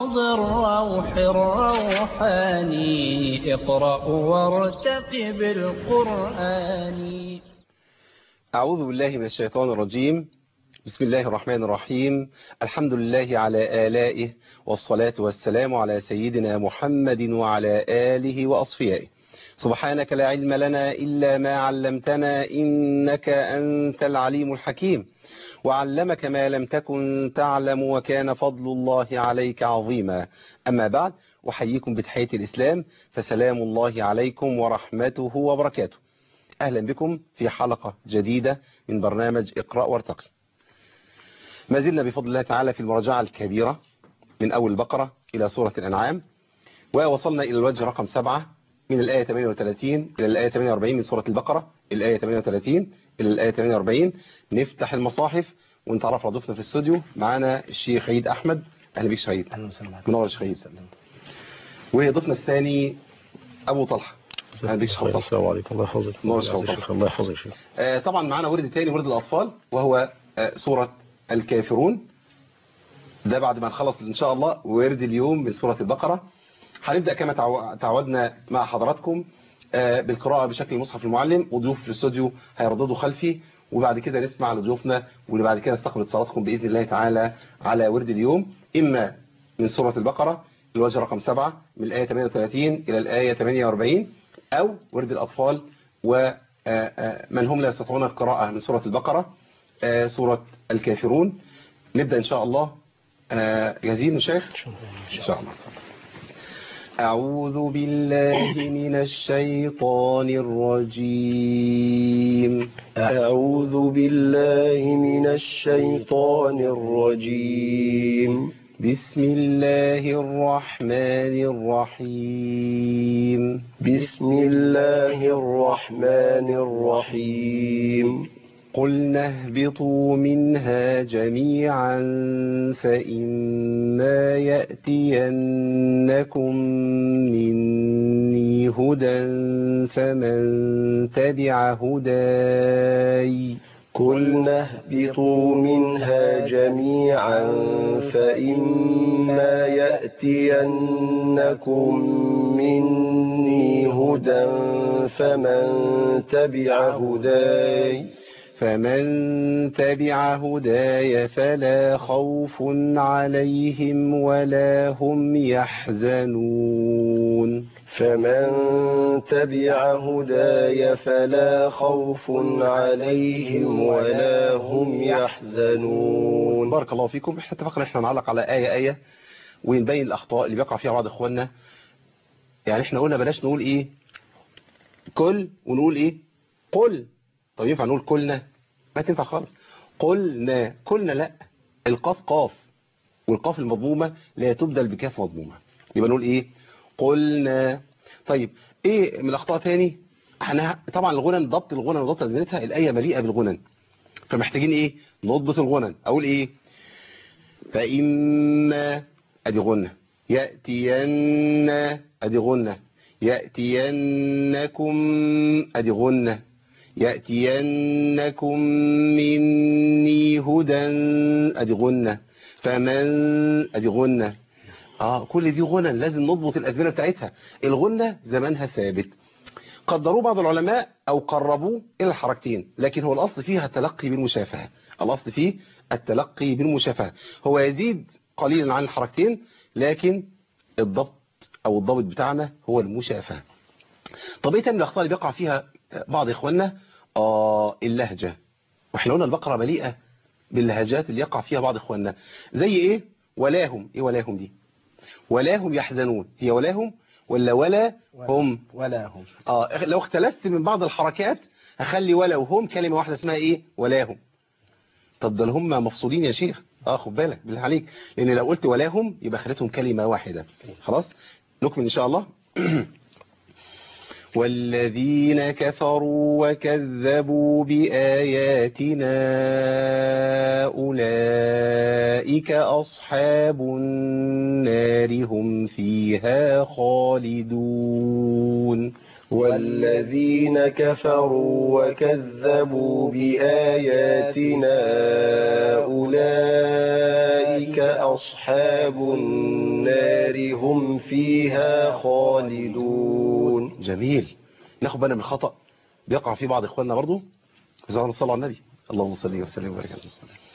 الروح الروحاني اقرأ وارتقب القرآن. أعوذ بالله من الشيطان الرجيم. بسم الله الرحمن الرحيم. الحمد لله على آلائه، والصلاة والسلام على سيدنا محمد وعلى آله وأصفيائه. سبحانك لا علم لنا إلا ما علمتنا إنك أنت العليم الحكيم، وعلمك ما لم تكن تعلم، وكان فضل الله عليك عظيما. أما بعد، أحييكم بتحية الإسلام، فسلام الله عليكم ورحمته وبركاته. أهلا بكم في حلقة جديدة من برنامج اقرأ وارتقي. ما زلنا بفضل الله تعالى في المراجعة الكبيرة من أول البقرة إلى سورة الأنعام، ووصلنا إلى الوجه رقم 7 من الآية 38 إلى الآية 48 من سورة البقرة، الآية 38 إلى الآية 48. نفتح المصاحف ونتعرف على ضيفنا في الاستوديو. معانا الشيخ عيد أحمد. أهلا بك شيخ عيد. أهلا وسهلا. منور الشيخ عيد. وضيفنا الثاني أبو طلحة. أهلا بك شيخ. السلام عليكم. الله يحفظك. الله يحفظك. طبعا معانا ورد تاني، ورد الأطفال، وهو سورة الكافرون. ده بعد ما نخلص إن شاء الله ورد اليوم من سورة البقرة. هنبدأ كما تعودنا مع حضراتكم بالقراءة بشكل مصحف المعلم، وضيوف في الاستوديو هيرددوا خلفي، وبعد كده نسمع لضيوفنا، وبعد كده نستقبل اتصالاتكم بإذن الله تعالى على ورد اليوم، إما من سورة البقرة الوجه رقم 7 من الآية 38 إلى الآية 48، أو ورد الأطفال ومن هم لا يستطيعون القراءة من سورة البقرة سورة الكافرون. نبدأ إن شاء الله. جاهزين يا شيخ؟ إن شاء الله. أعوذ بالله من الشيطان الرجيم. أعوذ بالله من الشيطان الرجيم. بسم الله الرحمن الرحيم. بسم الله الرحمن الرحيم. قلنا اهبطوا منها جميعا، فإما يأتينكم مني هدى فمن تبع هداي. قلنا اهبطوا منها جميعا، فإما يأتينكم مني هدى فمن تبع هداي فلا خوف عليهم ولا هم يحزنون. فمن تبع هداي فلا خوف عليهم ولا هم يحزنون. بارك الله فيكم. احنا اتفقنا احنا نعلق على آية ونبين الأخطاء اللي بيقع فيها بعض إخواننا. يعني احنا قلنا بلاش نقول ايه كل، ونقول ايه قل. طب ينفع نقول كلنا؟ ما تنفع خالص. قلنا لا، القاف قاف، والقاف المضمومة لا تبدل بكاف مضمومة، يبقى نقول ايه قلنا. طيب ايه من الاخطاء تاني؟ احنا طبعا الغنن، ضبط الغنن وضبط ازمنتها، الايه مليئه بالغنن، فمحتاجين ايه نضبط الغنن. اقول ايه فإما ادي غنة، يأتين ادي غنة، يأتينكم ادي غنة، يأتينكم مني هدى ادي غنة، فمن ادي غنة. كل دي غنى لازم نضبط الأزمنة بتاعتها. الغنة زمانها ثابت. قدروا بعض العلماء أو قربوه إلى الحركتين، لكن هو الأصل فيها التلقي بالمشافهة. الأصل فيه التلقي بالمشافهة، هو يزيد قليلا عن الحركتين، لكن الضبط بتاعنا هو المشافهة. طب ايه تاني الأخطاء اللي بيقع فيها بعض إخواننا؟ اللهجة. واحنا قلنا البقرة مليئة باللهجات اللي يقع فيها بعض إخواننا. زي ايه ولاهم؟ ايه ولاهم دي؟ ولاهم يحزنون. هي ولاهم ولا هم؟ ولاهم. لو اختلست من بعض الحركات هخلي ولا وهم كلمة واحدة اسمها ايه ولاهم. طب ده هم مفصولين يا شيخ. خد بالك بالله عليك، لان لو قلت ولاهم يبقى خليتهم كلمة واحدة. خلاص نكمل ان شاء الله. والذين كفروا وكذبوا بآياتنا أولئك أصحاب النار هم فيها خالدون. والذين كفروا وكذبوا بآياتنا أولئك أصحاب النار هم فيها خالدون. جميل. ناخد بالنا من الخطأ بيقع فيه بعض إخواننا برضو. إذا الله صلى على النبي اللهم صل وسلم وبارك عليه.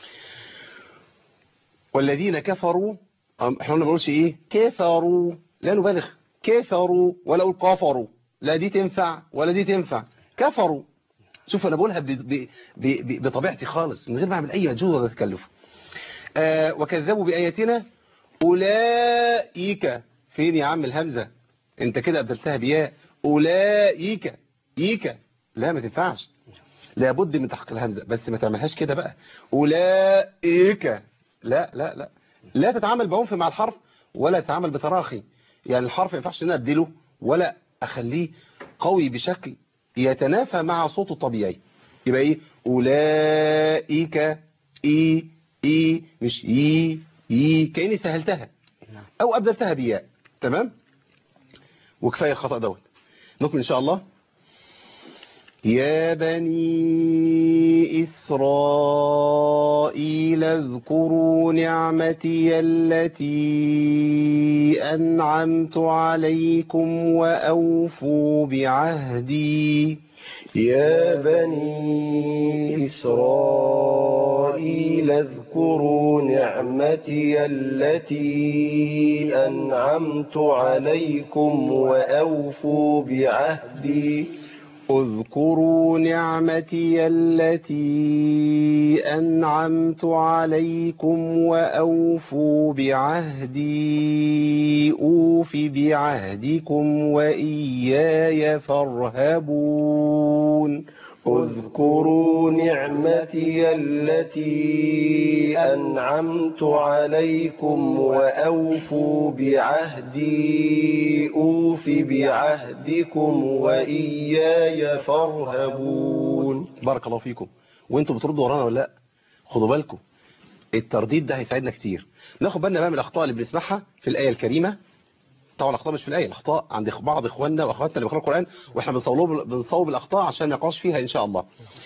والذين كفروا احنا ما بنقولش ايه كفروا، لا نبالغ، كفروا ولا اقول كفروا، لا دي تنفع ولا دي تنفع، كفروا. شوف انا بقولها بطبيعتي خالص من غير ما اعمل اي مجهود ولا تكلف. وكذبوا باياتنا اولئك. فين يا عم الهمزه؟ انت كده ابدلتها بياء. اولئك ايك، لا ما تنفعش، لابد من تحقيق الهمزه، بس ما تعملهاش كده بقى اولئك. لا لا لا، لا تتعامل بعنف مع الحرف ولا تتعامل بتراخي. يعني الحرف ما ينفعش ان انا ابدله ولا اخليه قوي بشكل يتنافى مع صوته الطبيعي. يبقى ايه اولئك، اي مش اي كاني سهلتها او ابدلتها بياء. تمام، وكفايه الخطا دوت. نكمل ان شاء الله. يا بني إسرائيل اذكروا نعمتي التي أنعمت عليكم وأوفوا بعهدي. يا بني إسرائيل اذكروا نعمتي التي أنعمت عليكم وأوفوا بعهدي. اذكروا نعمتي التي أنعمت عليكم وأوفوا بعهدي أوف بعهدكم وإياي فارهبون. اذكروا نعمتي التي أنعمت عليكم وأوفوا بعهدي أوف بعهدكم وإياي فارهبون. بارك الله فيكم. وانتوا بتردوا ورانا ولا لا؟ خدوا بالكم، الترديد ده هيساعدنا كتير. ناخد بالنا بقى من الأخطاء اللي بنسمعها في الآية الكريمة. طبعا الأخطاء مش في الآية، الأخطاء عند بعض إخواننا وأخواتنا اللي بيقرأوا القرآن، وإحنا بنصوب الأخطاء عشان ما يقعش فيها إن شاء الله.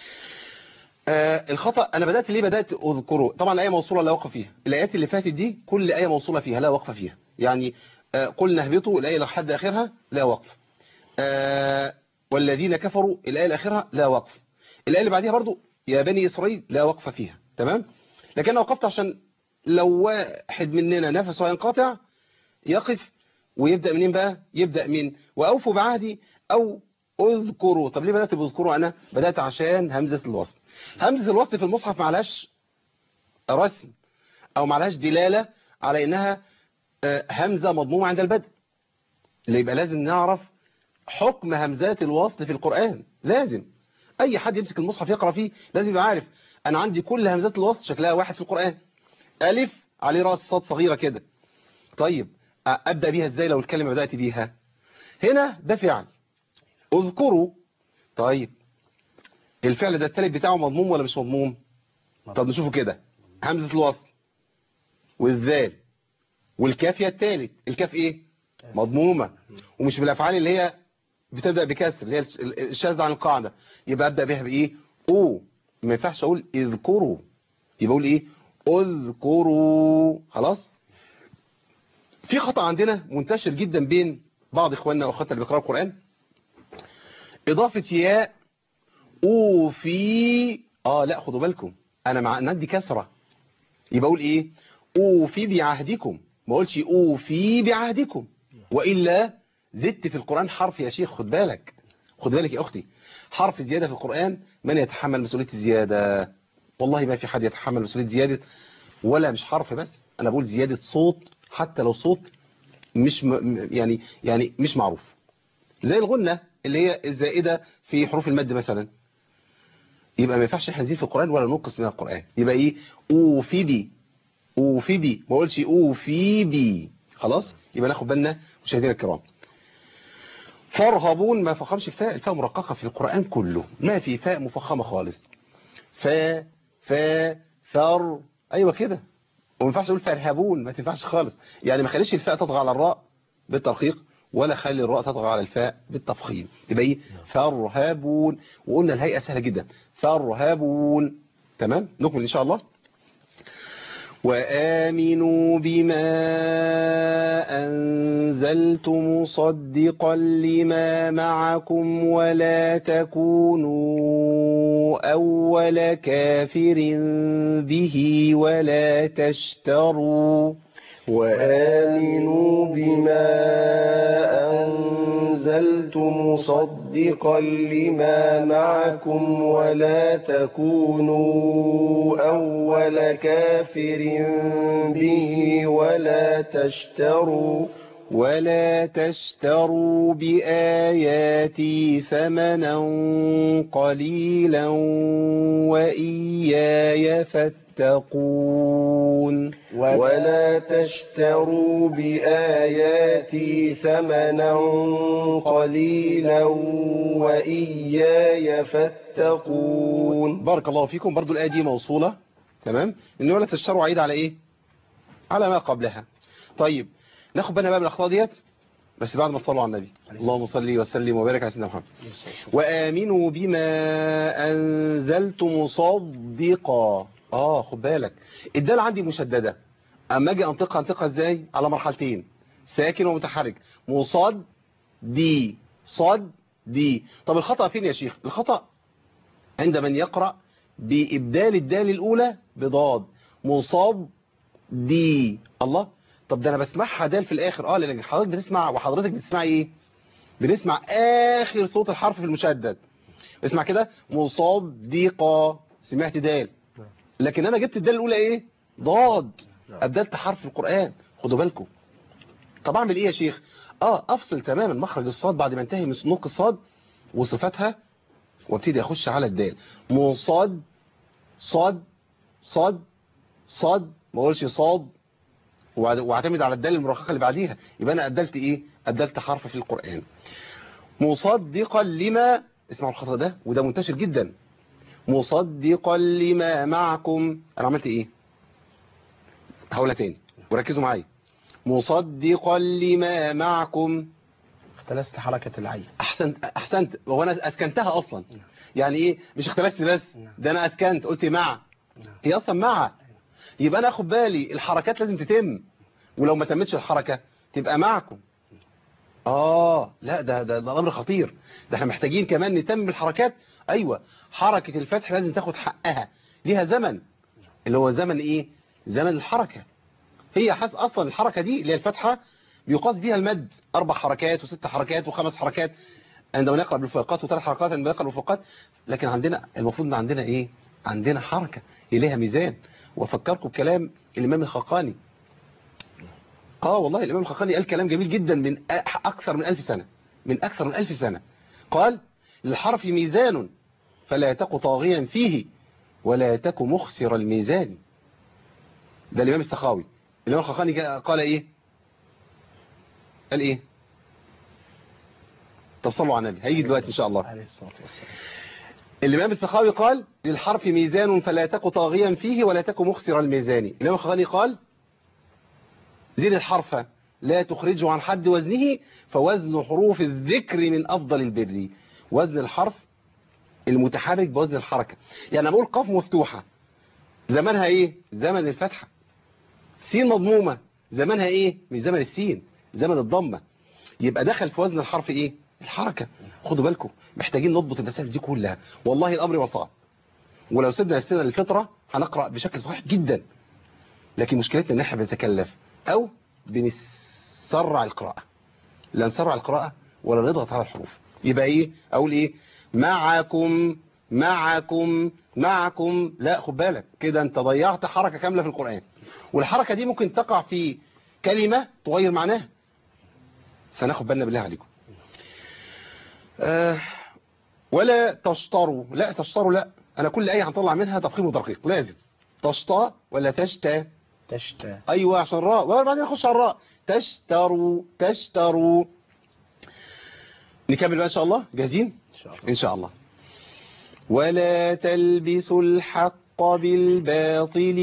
الخطأ، أنا ليه بدأت أذكره؟ طبعا الآية موصولة لا وقف فيها. الآيات اللي فاتت دي كل آية موصولة فيها لا وقف فيها. يعني قلنا اهبطوا الآية لحد آخرها لا وقف. والذين كفروا الآية الآخرها لا وقف. الآية اللي بعديها برضو يا بني إسرائيل لا وقف فيها. تمام، لكن أنا وقفت عشان لو واحد مننا نفسه ينقطع يقف ويبدأ منين بقى؟ يبدأ من وأوفوا بعهدي أو اذكروا. طب ليه بدأت بذكروا؟ أنا بدأت عشان همزة الوصل. همزة الوصل في المصحف معلهاش رسم أو معلهاش دلالة على إنها همزة مضمومة عند البدء. اللي يبقى لازم نعرف حكم همزات الوصل في القرآن. لازم أي حد يمسك المصحف يقرأ فيه لازم يبقى عارف أنا عندي كل همزات الوصل شكلها واحد في القرآن. ألف عليه رأس صاد صغيرة كده. طيب أبدأ بيها إزاي لو الكلمة بدأت بيها؟ هنا ده فعل اذكروا. طيب الفعل ده التالت بتاعه مضموم ولا مش مضموم؟ طب نشوفه كده. همزة الوصل والذال والكاف، يا التالت الكاف ايه؟ مضمومة، ومش بالافعال اللي هي بتبدأ بكسر اللي هي الشاذة عن القاعدة. يبقى ابدأ بيها بايه؟ او. ما ينفعش اقول اذكروا، يبقى اقول ايه؟ اذكروا. خلاص. في خطأ عندنا منتشر جدا بين بعض اخواننا واخواتنا اللي بيقرأوا القرآن، اضافة ياء اوفي. لا خدوا بالكم، انا مع ندي كسرة يبقى اقول ايه؟ اوفي بعهدكم، ما اقولش اوفي بعهدكم. والا زدت في القرآن حرف يا شيخ. خد بالك، خد بالك يا اختي، حرف زيادة في القرآن من يتحمل مسؤولية الزيادة؟ والله ما في حد يتحمل مسؤولية زيادة، ولا مش حرف بس، انا بقول زيادة صوت حتى لو صوت مش يعني مش معروف، زي الغنة اللي هي الزائدة في حروف المد مثلا. يبقى ما ينفعش احنا نزيد في القرآن ولا ننقص من القرآن. يبقى ايه؟ اوفي بي، اوفي بي، ما اقولش اوفي بي. خلاص، يبقى ناخد بالنا مشاهدينا الكرام. فارهبون ما فخمش الفاء، الفاء مرققة في القرآن كله، ما في فاء مفخمة خالص. فر، ايوه كده. وما ينفعش اقول فارهبون، ما تنفعش خالص. يعني ما خليش الفاء تطغى على الراء بالترقيق، ولا خلي الراء تطغى على الفاء بالتفخيم. يبقى ايه؟ فارهبون. وقلنا الهيئة سهلة جدا، فارهبون. تمام، نكمل ان شاء الله. وآمنوا بما أنزلت مصدقا لما معكم ولا تكونوا أول كافر به ولا تشتروا. وآمنوا بما أنزلت مصدقا لما معكم ولا تكونوا أول كافر به ولا تشتروا بآياتي ثمنا قليلا وإياي فاتقون. ولا تشتروا بآياتي ثمنا قليلا وإياي فاتقون. بارك الله فيكم. برضو الآية دي موصولة. تمام، إن ولا تشتروا عيد على إيه؟ على ما قبلها. طيب ناخد بالنا بقى من الأخطاء ديت بس بعد ما تصلوا على النبي. اللهم صل وسلم وبارك على سيدنا محمد. وآمنوا بما أنزلت مصدقا. خد بالك الدال عندي مشددة، اما اجي انطقها ازاي؟ على مرحلتين، ساكن ومتحرك. مصاد دي، صاد دي. طب الخطأ فين يا شيخ؟ الخطأ عند من يقرأ بإبدال الدال الأولى بضاد، مصاب دي. الله، طب ده انا بسمعها دال في الاخر. لان حضرتك بتسمع، وحضرتك بتسمع ايه؟ بنسمع اخر صوت الحرف في المشدد. اسمع كده، مصدقة، سمعت دال، لكن انا جبت الدال الاولى ايه؟ ضاد. ابدلت حرف في القرآن، خدوا بالكم. طب اعمل ايه يا شيخ؟ افصل تماما مخرج الصاد بعد ما انتهي من نطق الصاد وصفاتها، وابتدي اخش على الدال. مصاد، صاد، صاد، صاد، ما اقولش صاد واعتمد على الدال المرخخه اللي بعديها. يبقى انا ابدلت ايه؟ ابدلت حرف في القرآن. مصدقا لما، اسمعوا الخطأ ده وده منتشر جدا. مصدقا لما معكم، انا عملت ايه؟ هقولها تاني وركزوا معايا. مصدقا لما معكم، اختلست حركة العين. احسنت. وانا اسكنتها اصلا. يعني ايه؟ مش اختلست بس، ده انا اسكنت، قلت مع. هي اصلا مع. يبقى انا اخد بالي الحركات لازم تتم، ولو ما تمتش الحركة تبقى معكم. لا ده الامر خطير. ده احنا محتاجين كمان نتم الحركات. ايوه، حركة الفتح لازم تاخد حقها، ليها زمن، اللي هو زمن ايه؟ زمن الحركة. هي اصلا الحركة دي اللي هي الفتحة بيقاس بيها المد 4 حركات و6 حركات و5 حركات عندما نقرأ بالفوقات، و3 حركات عندما نقرأ بالفوقات. لكن عندنا المفروض ان عندنا ايه؟ عندنا حركة ليها ميزان. وافكركم بكلام الامام الخقاني. والله الامام الخقاني قال كلام جميل جدا من اكثر من 1000 سنة، من اكثر من 1000 سنة. قال: للحرف ميزان فلا تك طاغيا فيه ولا تك مخسر الميزان. ده الامام السخاوي. الامام الخقاني قال ايه؟ قال ايه؟ طب صلوا على النبي، هيجي دلوقتي ان شاء الله. عليه الصلاة والسلام. الامام السخاوي قال: للحرف ميزان فلا تك طاغيا فيه ولا تك مخسر الميزان. الامام الخقاني قال: زين الحرف لا تخرجه عن حد وزنه فوزن حروف الذكر من افضل البر. وزن الحرف المتحرك بوزن الحركة. يعني انا بقول قاف مفتوحة زمانها ايه؟ زمن الفتحة. سين مضمومة زمانها ايه؟ من زمن السين، زمن الضمة. يبقى دخل في وزن الحرف ايه؟ الحركة. خدوا بالكم، محتاجين نضبط المسائل دي كلها. والله الامر وصعب، ولو سيبنا نفسنا للفطرة هنقرأ بشكل صحيح جدا. لكن مشكلتنا ان احنا بنتكلف او بنسرع القراءة. لا نسرع القراءة ولا نضغط على الحروف. يبقى ايه؟ اقول ايه؟ معكم، معكم، معكم. لا، خد بالك كده انت ضيعت حركة كاملة في القرآن، والحركة دي ممكن تقع في كلمة تغير معناها، فناخد بالنا بالله عليكم. ولا تشتروا، لا تشتروا، لا، انا كل آية هنطلع منها تفخيم وترقيق. لازم تشتا ولا تشتا؟ تشتا. ايوه عشان الراء، وبعدين نخش على الراء. تشتروا، تشتروا. نكمل بقى ان شاء الله. جاهزين ان شاء الله. ولا تلبسوا الحق بالباطل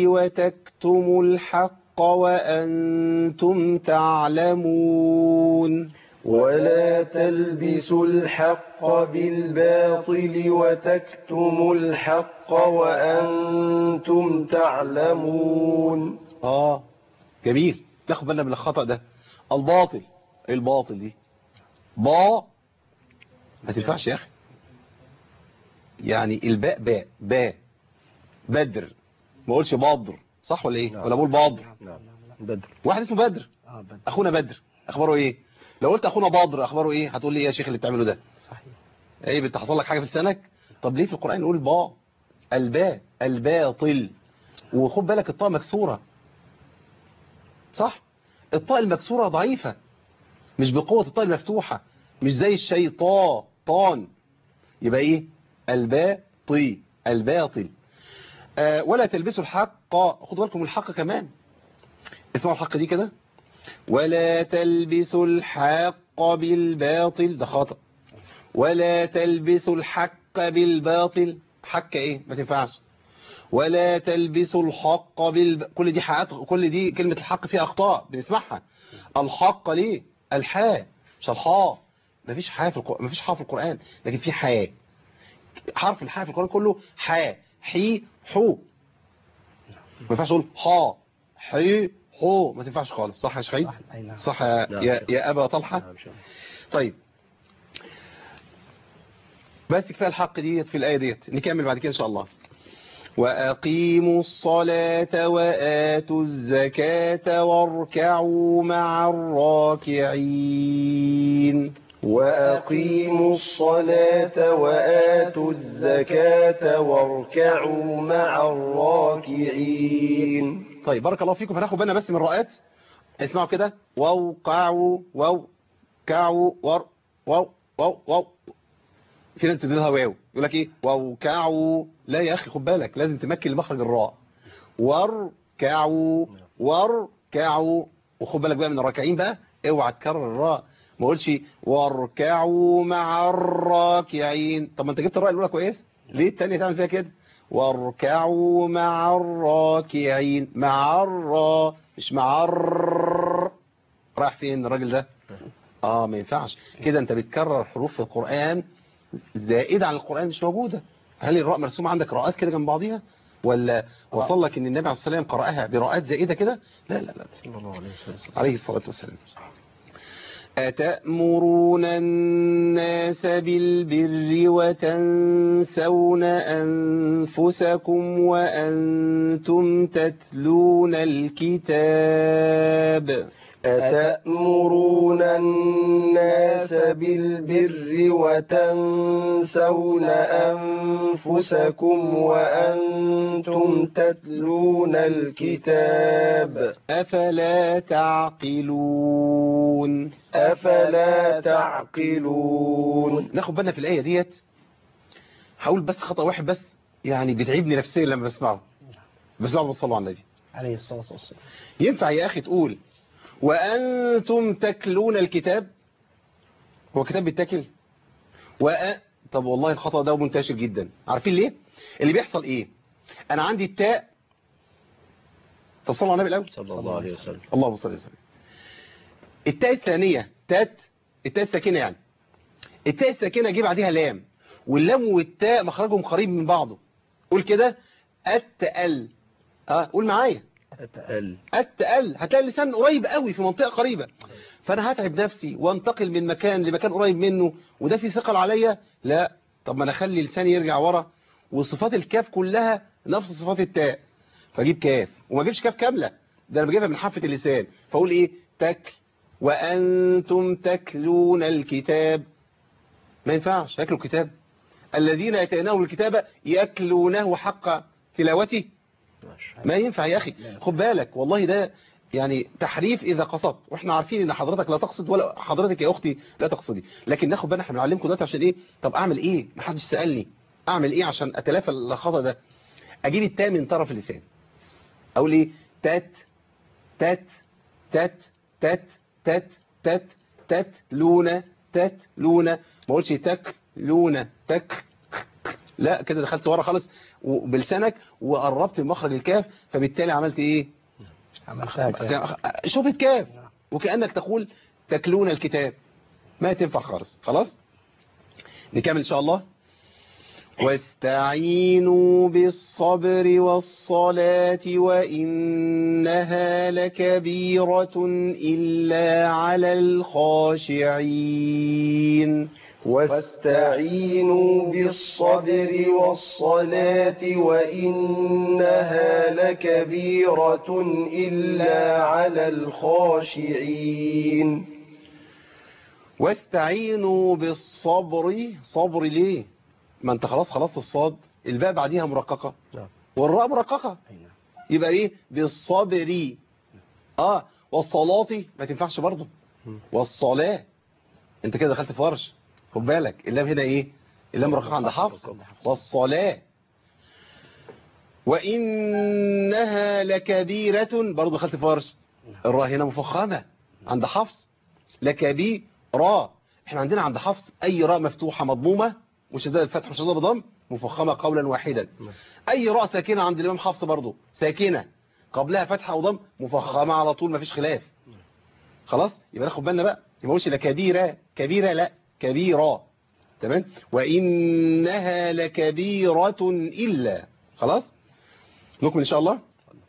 وتكتموا الحق وأنتم تعلمون. ولا تلبسوا الحق بالباطل وتكتموا الحق وأنتم تعلمون. جميل. ناخد بالنا من الخطأ ده. الباطل، ايه الباطل دي؟ ما تنفعش يا اخي. يعني الباء باء بدر، ما اقولش بدر، صح ولا ايه؟ ولا بقول بدر؟ بدر. واحد اسمه بدر، بدر. اخونا بدر، اخباره ايه؟ لو قلت اخونا بدر اخباره ايه هتقول لي ايه يا شيخ اللي بتعمله ده؟ صحيح. ايه بتحصل لك حاجه في لسانك؟ طب ليه في القران نقول با؟ الباء الباطل. وخد بالك الطاء مكسوره، صح؟ الطاء المكسوره ضعيفه، مش بقوه الطاء المفتوحه، مش زي الشيطان. يبقى ايه؟ الباطل، الباطل. ولا تلبسوا الحق، خدوا بالكم من الحق كمان. اسمعوا الحق دي كده، ولا تلبسوا الحق بالباطل، ده خطأ. ولا تلبسوا الحق بالباطل، حق ايه؟ ما تنفعش. ولا تلبسوا الحق كل دي حقات، كل دي كلمة الحق فيها أخطاء بنسمعها. الحق ليه؟ الحاء مش الحاء. مفيش حاء في القرآن، مفيش حاء في القرآن، لكن في حاء. حرف الحاء في القرآن كله حاء، حي حو. ما ينفعش اقول حا حي حو، ما تنفعش خالص. صح يا شهيد؟ صح يا أبا طلحة؟ طيب بس كفايه الحق ديت في الآية ديت، نكمل بعد كده إن شاء الله. وأقيموا الصلاة وآتوا الزكاة واركعوا مع الراكعين. وأقيموا الصلاة وآتوا الزكاة واركعوا مع الراكعين. طيب بارك الله فيكم. هناخد بالنا بس من الراءات. اسمعوا كده، وقعوا وكعوا واو. في ناس تديلها واو، يقول لك ايه؟ وكعوا. لا يا اخي خد بالك، لازم تمكن لمخرج الراء. واركعوا. وخد بالك بقى من الراكعين بقى، اوعى تكرر الراء. ما اقولش واركعوا مع الراكعين. طب ما انت جبت الراء الاولى كويس، ليه الثانيه تعمل فيها كده؟ واركعوا مع الراكعين. مع الراء مش مع رايح فين الراجل ده؟ ما ينفعش كده. انت بتكرر حروف في القرآن زائدة عن القرآن مش موجودة. هل الراء مرسومة عندك راءات كده جنب بعضيها، ولا وصل لك ان النبي عليه الصلاة والسلام قرأها براءات زائدة كده؟ لا صلى الله عليه وسلم عليه الصلاة والسلام. أتأمرون الناس بالبر وتنسون أنفسكم وأنتم تتلون الكتاب. أتأمرون الناس بالبر وتنسون أنفسكم وأنتم تتلون الكتاب. أفلا تعقلون. ناخد بالنا في الآية ديت. هقول بس خطأ واحد بس يعني بيتعبني نفسيا لما بسمعه بصلوا على النبي عليه الصلاة والسلام. ينفع يا أخي تقول وأنتم تكلون الكتاب؟ هو كتاب بيتاكل؟ طب والله الخطأ ده منتشر جدا. عارفين ليه؟ اللي بيحصل ايه؟ انا عندي التاء. طب صلوا على النبي الاول صلى الله عليه وسلم. اللهم صل وسلم. التاء الثانية التاء الساكنة يعني. التاء الساكنة جه بعدها لام، واللام والتاء مخرجهم قريب من بعضه. قول كده التقل. قول معايا التقل. هتلاقي اللسان قريب قوي في منطقة قريبة، فانا هتعب نفسي وانتقل من مكان لمكان قريب منه، وده في ثقل عليا. لا، طب ما انا اخلي لساني يرجع ورا، وصفات الكاف كلها نفس صفات التاء، فاجيب كاف وما اجيبش كاف كاملة، ده انا بجيبها من حافة اللسان. فاقول ايه؟ تكل وانتم تكلون الكتاب. ما ينفعش ياكلوا الكتاب. الذين يتيناهم الكتاب يكلونه حق تلاوته. ما ينفع يا أخي. خد بالك والله ده يعني تحريف إذا قصدت، وإحنا عارفين إن حضرتك لا تقصد ولا حضرتك يا أختي لا تقصدي، لكن ناخد بالنا. إحنا بنعلمكم دلوقتي عشان إيه؟ طب أعمل إيه؟ ما حدش سألني أعمل إيه عشان أتلافى الخطأ ده. أجيب التاء من طرف اللسان، أقول إيه؟ تات تات تات تات تات تات تات لونة تات لونة. ما أقولش تك لونة تك، لا كده دخلت ورا خالص بلسانك وقربت مخرج الكاف، فبالتالي عملت ايه؟ عملتها شوف الكاف، وكأنك تقول تكلون الكتاب. ما تنفع خالص. خلاص نكمل ان شاء الله. واستعينوا بالصبر والصلاة وإنها لكبيرة إلا على الخاشعين. واستعينوا بالصبر والصلاة وإنها لكبيرة إلا على الخاشعين. واستعينوا بالصبر. صبر ليه؟ ما انت خلاص الصاد، الباء بعديها مرققة والراء مرققة، يبقى ايه؟ بالصبر. والصلاة ما تنفعش برضه، والصلاة انت كده دخلت في ورش، خد بالك اللام هنا ايه؟ اللام مرققة عند حفص. والصلاة. وإنها لكبيرة برضه دخلت في ورش، الراء هنا مفخمة عند حفص. لكبيرة، احنا عندنا عند حفص اي راء مفتوحة مضمومة مشددة بفتح مشددة بضم مفخمة قولا واحدا. اي راء ساكنة عند الامام حفص برضه ساكنة قبلها فتحة وضم مفخمة على طول، مفيش خلاف. خلاص يبقى ناخد بالنا بقى، ما نقولش لا كبيرة لا كبيرة. تمام. وإنها لكبيرة إلا. خلاص نكمل إن شاء الله.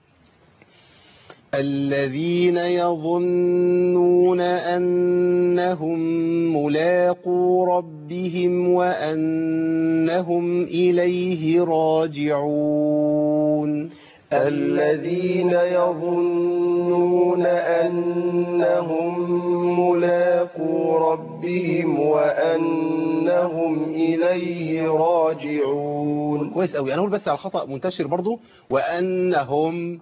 الذين يظنون أنهم ملاقو ربهم وأنهم إليه راجعون. الذين يظنون أنهم ملاقو ربهم وأنهم إليه راجعون. كويس قوي. أنا أقول بس على خطأ منتشر برضو، وأنهم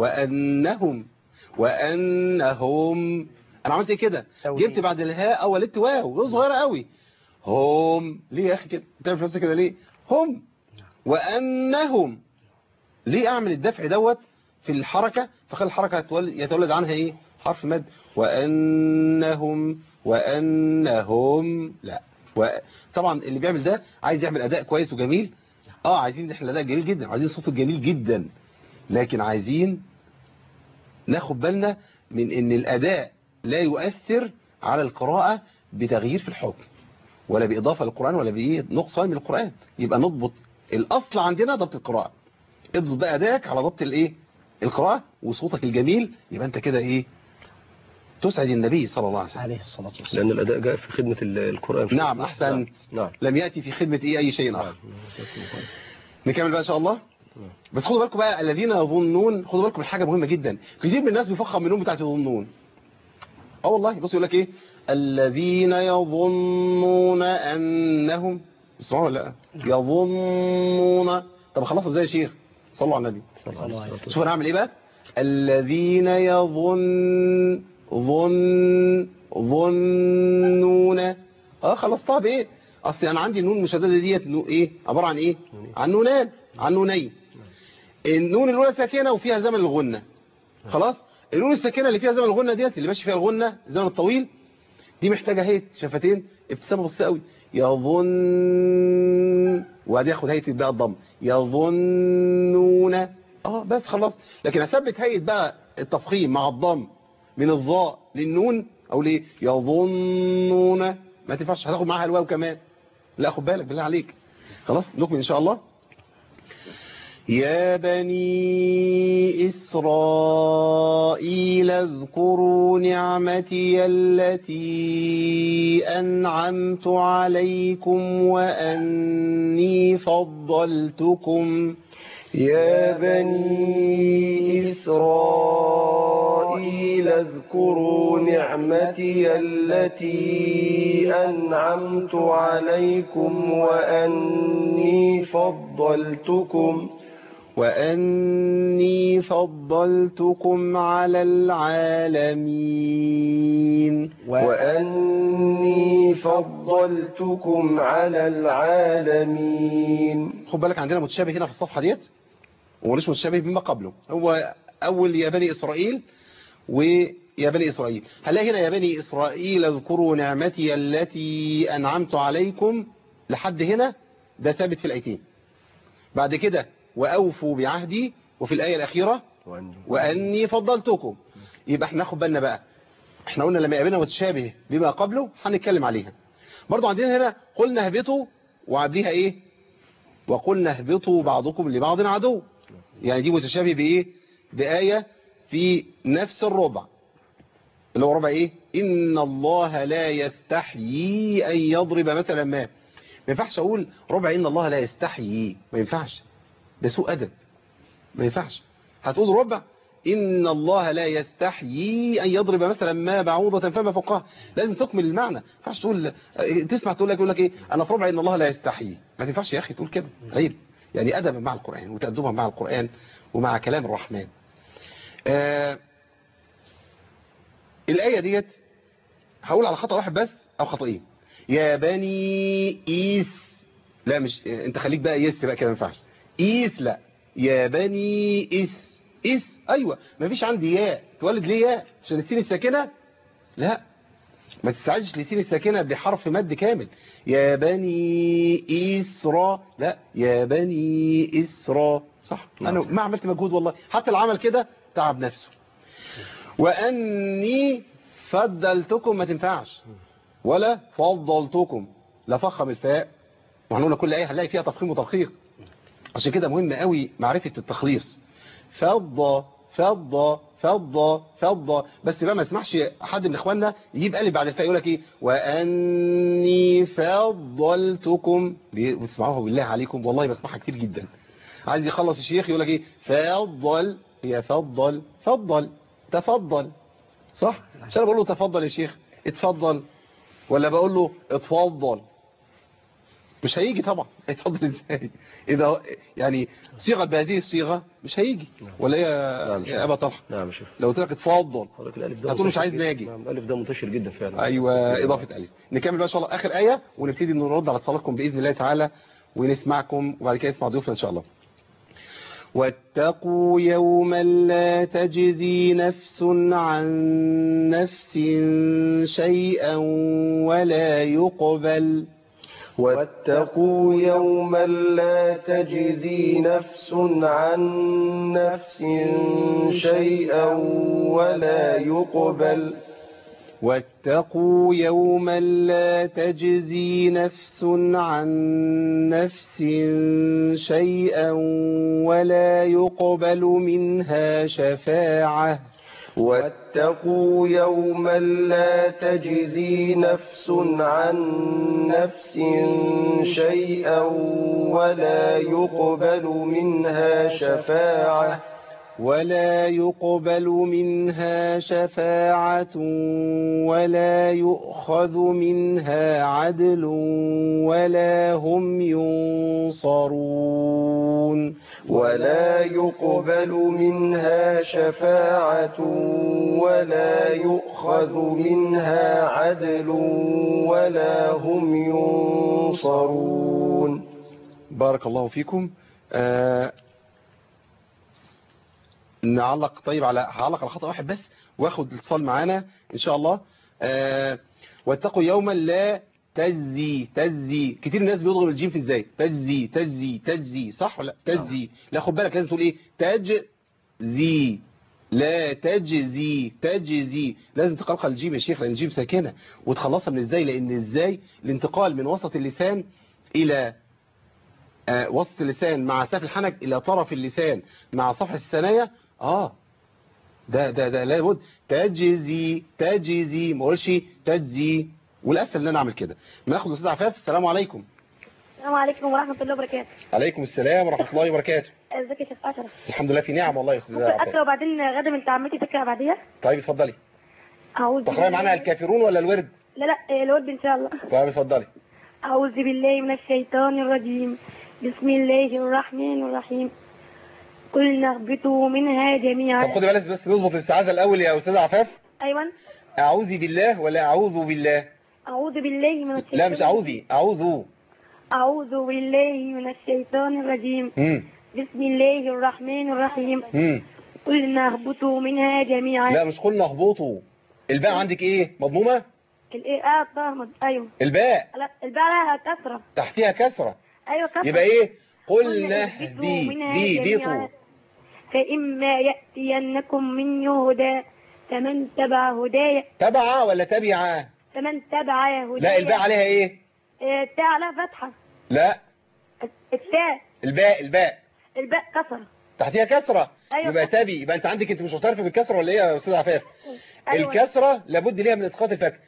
أنا عملت إيه كده؟ جبت بعد الهاء أو ولدت واو صغيرة قوي. هم ليه يا أخي كده؟ بتعمل في نفسك كده ليه؟ هم وأنهم ليه أعمل الدفع دوت في الحركة فخلي الحركة يتولد عنها إيه؟ حرف مد. وأنهم لا. طبعا اللي بيعمل ده عايز يعمل أداء كويس وجميل. عايزين احنا أداء جميل جدا، عايزين صوت جميل جدا، لكن عايزين ناخد بالنا من ان الأداء لا يؤثر على القراءة بتغيير في الحكم ولا بإضافة للقرآن ولا بنقصان من القرآن. يبقى نضبط الأصل عندنا ضبط القراءة، اضبط بقى أداءك على ضبط القراءة وصوتك الجميل، يبقى انت كده تسعد النبي صلى الله عليه وسلم عليه الصلاة والسلام، لأن الأداء جاء في خدمة القرآن. نعم أحسنت. نعم. لم يأتي في خدمة أي شيء آخر. نكمل بقى إن شاء الله. بس خدوا بالكم بقى، الذين يظنون، خدوا بالكم الحاجة مهمة جدا. كتير من الناس بيفخم منهم بتاعت يظنون. والله بص يقول لك ايه؟ الذين يظنون أنهم، اسمعوا ولا لا؟ يظنون. طب خلصوا ازاي يا شيخ؟ صلوا على النبي. شوف انا هعمل ايه بقى. الذين ظنون. خلاص. طب ايه؟ اصل انا عندي النون المشدده ديت ايه؟ عباره عن ايه؟ عن نونان، عن نونين. النون الاولى ساكنه وفيها زمن الغنه. خلاص. النون الساكنه اللي فيها زمن الغنه ديت، اللي ماشي فيها الغنه الزمن الطويل، دي محتاجه هيئه شفتين، ابتسامه بسيطه قوي. يظن، وادي ياخد هيئه بقى الضم. يظنون. بس خلاص. لكن اثبت هيئه بقى التفخيم مع الضم من الظاء للنون او ليه يظنون، ما تنفعش، هتاخد معاها الواو كمان. لا خد بالك بالله عليك. خلاص نكمل ان شاء الله. يا بني إسرائيل اذكروا نعمتي التي أنعمت عليكم وأني فضلتكم. يا بني إسرائيل اذكروا نعمتي التي أنعمت عليكم وأني فضلتكم على العالمين. خد بالك عندنا متشابه هنا في الصفحة ديت ومش متشابه بما قبله. هو أول يا بني إسرائيل ويا بني إسرائيل. هنلاقي هنا يا بني إسرائيل اذكروا نعمتي التي أنعمت عليكم لحد هنا، ده ثابت في الآيتين. بعد كده وأوفوا بعهدي، وفي الآية الأخيرة وأني فضلتكم. يبقى احنا ناخد بالنا بقى، احنا قلنا لما يقابلنا متشابه بما قبله هنتكلم عليها. برضو عندنا هنا قلنا اهبطوا وعديها ايه؟ وقلنا اهبطوا بعضكم لبعض عدو. يعني دي متشابه بايه؟ بآية في نفس الربع، اللي هو ربع ايه؟ ان الله لا يستحيي ان يضرب مثلا ما ينفعش اقول ربع ان الله لا يستحيي، ما ينفعش، ده سوء ادب، ما ينفعش. هتقول ربع إن الله لا يستحيي أن يضرب مثلا ما بعوضة فما فوقها، لازم تكمل المعنى. ما ينفعش تقول تسمع يقول لك إيه أنا في ربع إن الله لا يستحيي، ما تنفعش يا أخي تقول كده، عيب. يعني أدبا مع القرآن وتأدبا مع القرآن ومع كلام الرحمن. الآية ديت هقول على خطأ واحد بس أو خطأين. يا بني إيس، لا مش أنت، خليك بقى يس بقى كده، ما ينفعش إيس، لا يا بني إس. إس أيوة، ما فيش عندي ياء تولد ليه ياء عشان السين الساكنة، لا ما تستعجلش لسين الساكنة بحرف مد كامل. يا بني إسرا، لا يا بني إسرا، صح. أنا ما عملت مجهود والله، حتى اللي عمل كده تعب نفسه. وأني فضلتكم، ما تنفعش، ولا فضلتكم، لا فخم الفاء، واحنا قلنا كل آية هنلاقي فيها تفخيم وترقيق، عشان كده مهم قوي معرفة التخليص. فضة فضة فضة فضة، بس بقى ما اسمحش حد من اخواننا يجيب قلب بعد الفاء يقول لك ايه واني فضلتكم، بتسمعوها بالله عليكم والله بسمعها كتير جدا. عايز يخلص الشيخ يقول لك ايه فضل، هي فضل فضل تفضل، صح؟ عشان انا بقول له تفضل يا شيخ اتفضل، ولا بقول له اتفضل؟ مش هيجي طبعا، هيتفضل ازاي اذا يعني صيغه بهذه الصيغه؟ مش هيجي. ولا يا ابا طلحه؟ نعم شيخ. لو قلت لك اتفضل هتقول مش عايز ناجي. نعم الالف ده منتشر جدا فعلا. ايوه اضافه الف. نكمل بقى ان شاء الله اخر ايه ونبتدي نرد على اتصالاتكم باذن الله تعالى ونسمعكم، وبعد كده نسمع ضيوفنا ان شاء الله. واتقوا يوما لا تجزي نفس عن نفس شيئا ولا يقبل. واتقوا يوما لا تجزي نفس عن نفس شيئا ولا يقبل. واتقوا يوما لا تجزي نفس عن نفس شيئا ولا يقبل منها شفاعة. واتقوا يوما لا تجزي نفس عن نفس شيئا ولا يقبل منها شفاعة ولا يؤخذ منها عدل ولا هم ينصرون. ولا يقبل منها شفاعة ولا يؤخذ منها عدل ولا هم ينصرون. بارك الله فيكم. نعلق طيب هعلق على خطأ واحد بس واخد اتصال معانا ان شاء الله. واتقوا يوما لا تجزي، كتير الناس بيضغم الجيم في ازاي تجزي، صح ولا تجزي؟ لا خد بالك لازم تقول ايه تجزي، لا تجزي، لازم تقلقل الجيم يا شيخ، لان الجيم ساكنه، وتخلصها من ازاي، لان ازاي الانتقال من وسط اللسان الى وسط اللسان مع سقف الحنك الى طرف اللسان مع صفحة الثنايا، ده لابد تجزي، ما اقولش تجزي، والاسهل ان انا اعمل كده. ناخد الاستاذ عفاف. السلام عليكم. السلام عليكم ورحمة الله وبركاته. عليكم السلام ورحمة الله وبركاته. ازيك يا شيخ أشرف؟ الحمد لله في نعم والله يا استاذ ممكن عفاف. أقرأ وبعدين غدا بنت عمتي تقرأ بعديها؟ طيب اتفضلي. تقرأي معانا بالله... الكافرون ولا الورد؟ لا الورد إن شاء الله. طيب اتفضلي. أعوذ بالله من الشيطان الرجيم، بسم الله الرحمن الرحيم، قلنا اهبطوا منها جميعا. طب خدي بالك بس نظبط الاستعاذة الأول يا أستاذ عفاف. أيوة. أعوذ بالله ولا أعوذ بالله؟ أعوذ بالله من الشيطان. لا مش أعوذي، أعوذ بالله من الشيطان الرجيم. بسم الله الرحمن الرحيم. قلنا اهبطوا منها جميعا. لا مش قلنا اهبطوا. الباء عندك ايه مضمومة؟ الايه ايوه. الباء لها كسرة. تحتها كسرة. ايوه كسرة. يبقى ايه؟ قلنا اهبطوا. فإما يأتينكم مني هدى فمن تبع هدايا. تبع ولا تبع؟ فمن تبع هدايا. لا الباء عليها ايه؟ التاء عليها فتحة. لا التاء. الباء كسرة. تحتيها كسرة. أيوة. يبقى تبي، يبقى انت مش معترفه بالكسرة ولا ايه يا استاذ عفاف؟ أيوة. الكسرة لابد ليها من اسقاط الفك.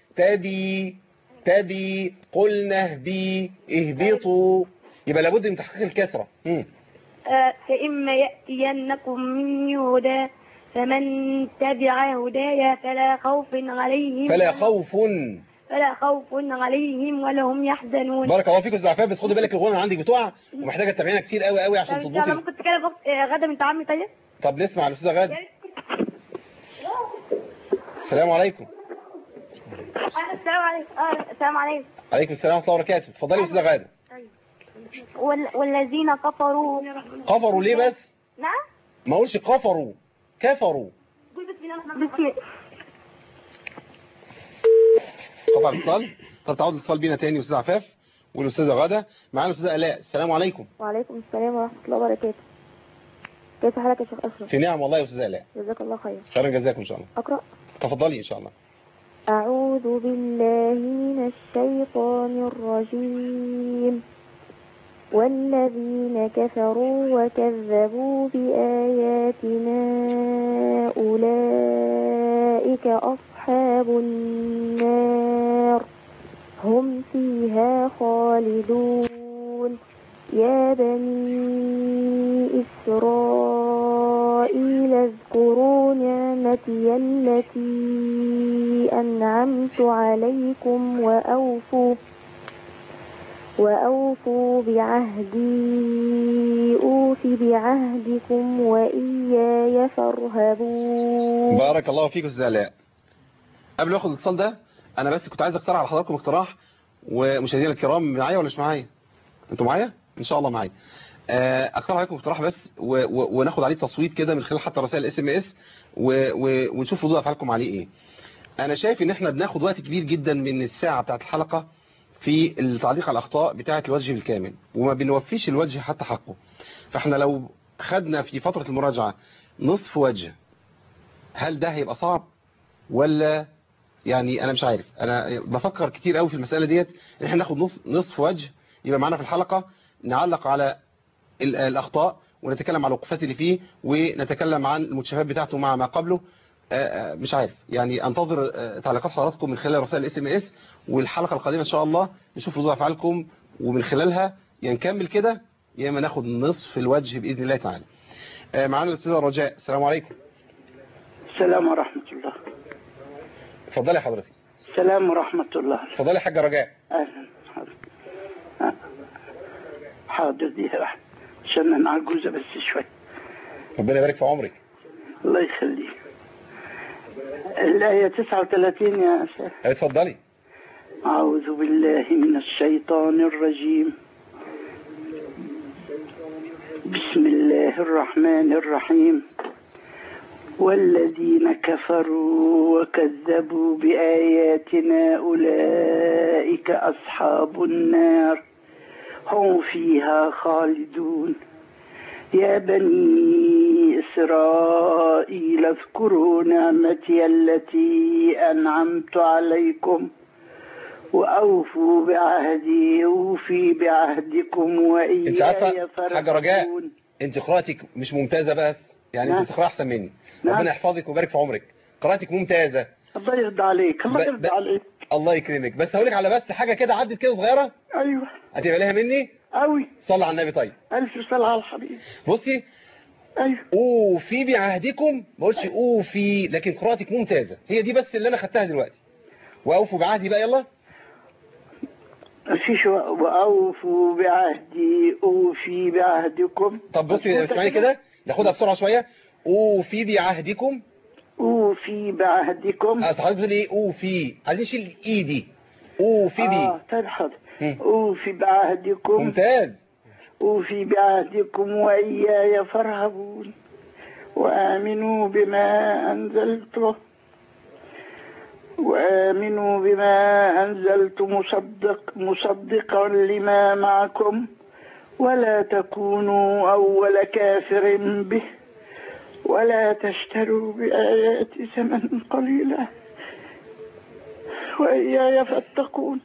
تبي قلنا اهبطوا، يبقى لابد من تحقيق الكسرة. فإما يأتينكم مني هدى فمن تبع هدايا فلا خوف عليهم ولا هم يحزنون. بارك الله فيك يا استاذ عفاف، بس خدي بالك الغنى عندك بتقع ومحتاجه تتابعينا كتير قوي قوي عشان تظبطي. ممكن تتكلم غدا من عمي. طب نسمع الاستاذه غاده. السلام عليكم. السلام عليكم. عليكم السلام ورحمه الله وبركاته. اتفضلي يا استاذه غاده. والذين كفروا ليه بس؟ نعم ما اقولش كفروا. قطع الاتصال. طب تعود الاتصال بينا تاني يا استاذ عفاف والاستاذه غاده. معانا الاستاذه الاء. السلام عليكم. وعليكم السلام ورحمه الله وبركاته. كيف حالك يا شيخ اشرف؟ في نعم والله يا استاذه الاء. جزاك الله خير. خيرا جزاكم ان شاء الله. اقرا. تفضلي ان شاء الله. اعوذ بالله من الشيطان الرجيم. والذين كفروا وكذبوا بآياتنا أولئك أصحاب النار هم فيها خالدون. يا بني إسرائيل اذكروا نعمتي التي أنعمت عليكم وأوفوا بعهدي أوف بعهدكم وإياي فارهبون. بارك الله فيك أستاذ آلاء. قبل ما اخد الاتصال ده انا بس كنت عايز اقترح على حضراتكم اقتراح، ومشاهدينا الكرام معايا ولا مش معايا؟ انتوا معايا؟ ان شاء الله معايا. اقترح عليكم اقتراح بس وناخد عليه تصويت كده من خلال حتى رسائل SMS ونشوف ردود افعالكم عليه ايه. انا شايف ان احنا بناخد وقت كبير جدا من الساعه بتاعه الحلقه في التعليق على الاخطاء بتاعه الوجه بالكامل، وما بنوفيش الوجه حتى حقه. فاحنا لو خدنا في فتره المراجعه نصف وجه، هل ده هيبقى صعب ولا يعني؟ انا مش عارف، انا بفكر كتير قوي في المساله ديت ان احنا ناخد نصف وجه يبقى معانا في الحلقه، نعلق على الاخطاء ونتكلم على الوقفات اللي فيه ونتكلم عن المتشابهات بتاعته مع ما قبله. مش عارف يعني، انتظر تعليقات حضراتكم من خلال رسائل SMS، والحلقه القادمه ان شاء الله نشوف ردود افعالكم ومن خلالها يا نكمل كده يا اما ناخد نصف الوجه باذن الله تعالى. معانا الاستاذه رجاء. السلام عليكم. السلام ورحمه الله. اتفضلي يا حضرتك. السلام ورحمه الله. اتفضلي يا حاجه رجاء. اهلا. حاضر دي واحد عشان انا عجوزه بس شويه. ربنا يبارك في عمرك. الله يخليك. الآية 39 يا شيخ. اتفضلي. أعوذ بالله من الشيطان الرجيم. بسم الله الرحمن الرحيم. والذين كفروا وكذبوا بآياتنا أولئك أصحاب النار هم فيها خالدون. يا بني إسرائيل اذكروا نعمتي التي أنعمت عليكم وأوفوا بعهدي أوفي بعهدكم وإياي انت عارفة حاجة رجاء، انت قراءتك مش ممتازة بس يعني. انت بتقرأ أحسن مني. ربنا يحفظك ويبارك في عمرك. قراءتك ممتازة. الله يرضى عليك. الله يرضى عليك. الله يكرمك. بس هقولك على بس حاجة كده عدت كده صغيرة. أيوة. هتبقى لها مني أوي. صلى على النبي. طيب ألف صلاة على الحبيب. بصي. أيوة. أوفي بعهدكم، ما قلتش أوفي، لكن قراءتك ممتازة. هي دي بس اللي أنا خدتها دلوقتي. وأوفوا بعهدي بقى يلا. في شو وأوفوا بعهدي أوفي بعهدكم. طب بصي اسمعي كده ناخدها بسرعة شوية. أوفي بعهدكم. أوفي بعهدكم. حضرتك بتقول إيه؟ أوفي، عايزين نشيل الإي دي. أوفي بي. طيب حاضر. أوفي بعهدكم. ممتاز. أوفي بعهدكم وإياي فارهبون وآمنوا بما أنزلت مصدقا لما معكم ولا تكونوا أول كافر به ولا تشتروا بآياتي ثمنا قليلا وإياي فاتقون.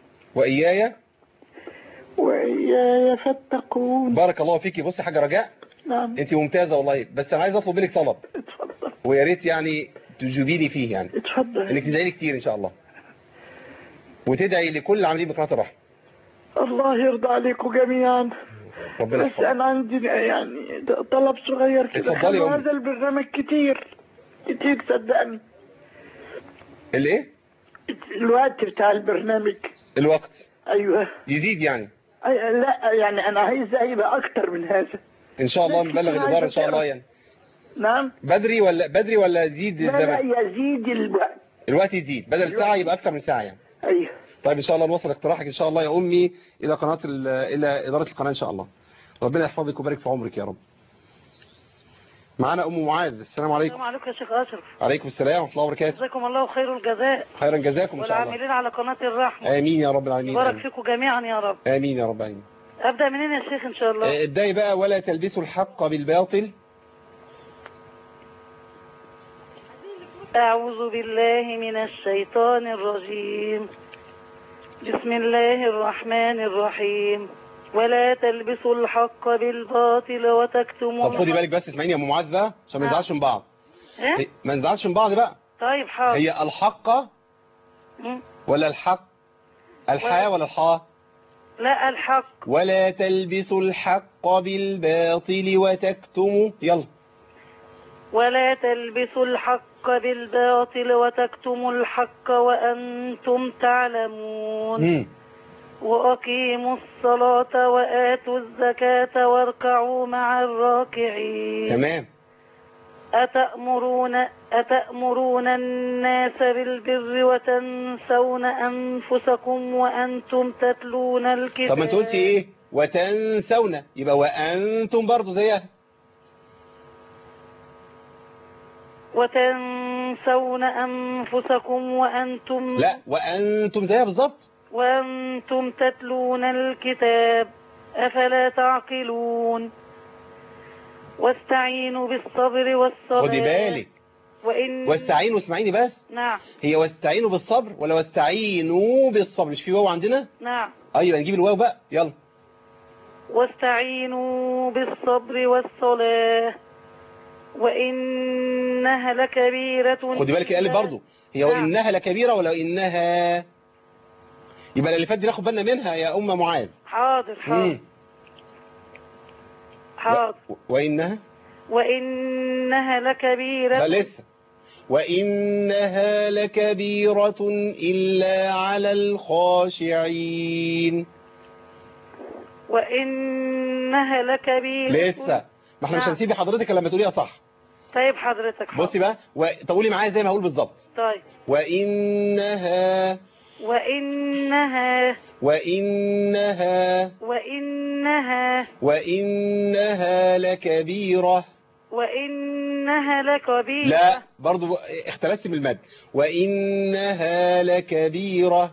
وإياي فاتقون. بارك الله فيكي. بصي حاجة رجاء، نعم. انت ممتازة والله، بس انا عايز اطلب منك طلب. اتفضل. ويا ريت يعني تجيبي لي فيه، يعني اتفضل. انك تدعي لي كتير ان شاء الله، وتدعي لكل العاملين بقناة الرحمة. الله يرضى عليكم جميعا. ربنا بس يحفظك. انا عندي يعني طلب صغير كده. اتفضلي يا خلوا أمي. هذا البرنامج كتير كتير صدقني. الايه؟ الوقت بتاع البرنامج. الوقت ايوه يزيد يعني. لا يعني انا عايز يبقى اكتر من هذا ان شاء الله ناس نبلغ كتير الاداره ان عايزة شاء الله تعرف. يعني. نعم. بدري ولا يزيد لا الزمن؟ يزيد الوقت. الوقت يزيد، بدل ساعه يبقى اكتر من ساعه يعني. ايوه. طيب ان شاء الله نوصل اقتراحك ان شاء الله يا امي الى الى اداره القناه ان شاء الله. ربنا يحفظك ويبارك في عمرك يا رب. معانا ام معاذ. السلام عليكم. السلام عليكم يا شيخ اشرف. عليكم السلام ورحمه الله وبركاته. جزاكم الله خير الجزاء. خيرا جزاكم ان شاء الله. والعاملين على قناه الرحمه. امين يا رب العالمين. بارك فيكم جميعا يا رب. امين يا رب العالمين. ابدا منين يا شيخ ان شاء الله؟ ابداي بقى. ولا تلبسوا الحق بالباطل. اعوذ بالله من الشيطان الرجيم. بسم الله الرحمن الرحيم. ولا تلبسوا الحق بالباطل وتكتموا. طب خدي بالك بس، اسمعيني يا ام معاذ بقى عشان ما نزعلش من بعض. ايه؟ ما نزعلش من بعض بقى. طيب حاضر. هي الحق ولا الحق؟ الحاء ولا الحاء؟ لا الحق. ولا تلبسوا الحق بالباطل وتكتموا. يلا. ولا تلبسوا الحق بالباطل وتكتموا الحق وأنتم تعلمون. وأقيموا الصلاة وآتوا الزكاة واركعوا مع الراكعين. تمام. أتأمرون الناس بالبر وتنسون أنفسكم وأنتم تتلون الكتاب. طب ما انت قلتي ايه؟ وتنسون، يبقى وأنتم برضو زيها. وتنسون أنفسكم وأنتم. لا، وأنتم زيها بالظبط. وأنتم تتلون الكتاب أفلا تعقلون. واستعينوا بالصبر والصلاة. خدي بالك. واستعينوا، اسمعيني بس. نعم. هي واستعينوا بالصبر ولا واستعينوا بالصبر؟ مش في واو عندنا؟ نعم. ايوه نجيب الواو بقى. يلا. واستعينوا بالصبر والصلاة وإنها لكبيرة. خدي بالك قال برضه هي نعم. وإنها لكبيرة ولا إنها؟ يبقى اللي فات دي ناخد بالنا منها يا أم معاذ. حاضر حاضر. حاضر. وإنها لكبيرة. لا لسه. وإنها لكبيرة إلا على الخاشعين. وإنها لكبيرة. لسه. ما احنا مش هنسيب حضرتك لما تقوليها صح. طيب حضرتك حاضر. بصي بقى تقولي معايا زي ما هقول بالظبط. طيب. وإنها لكبيرة. وإنها لكبيرة. لا برضو اختلست بالمد. وإنها لكبيرة.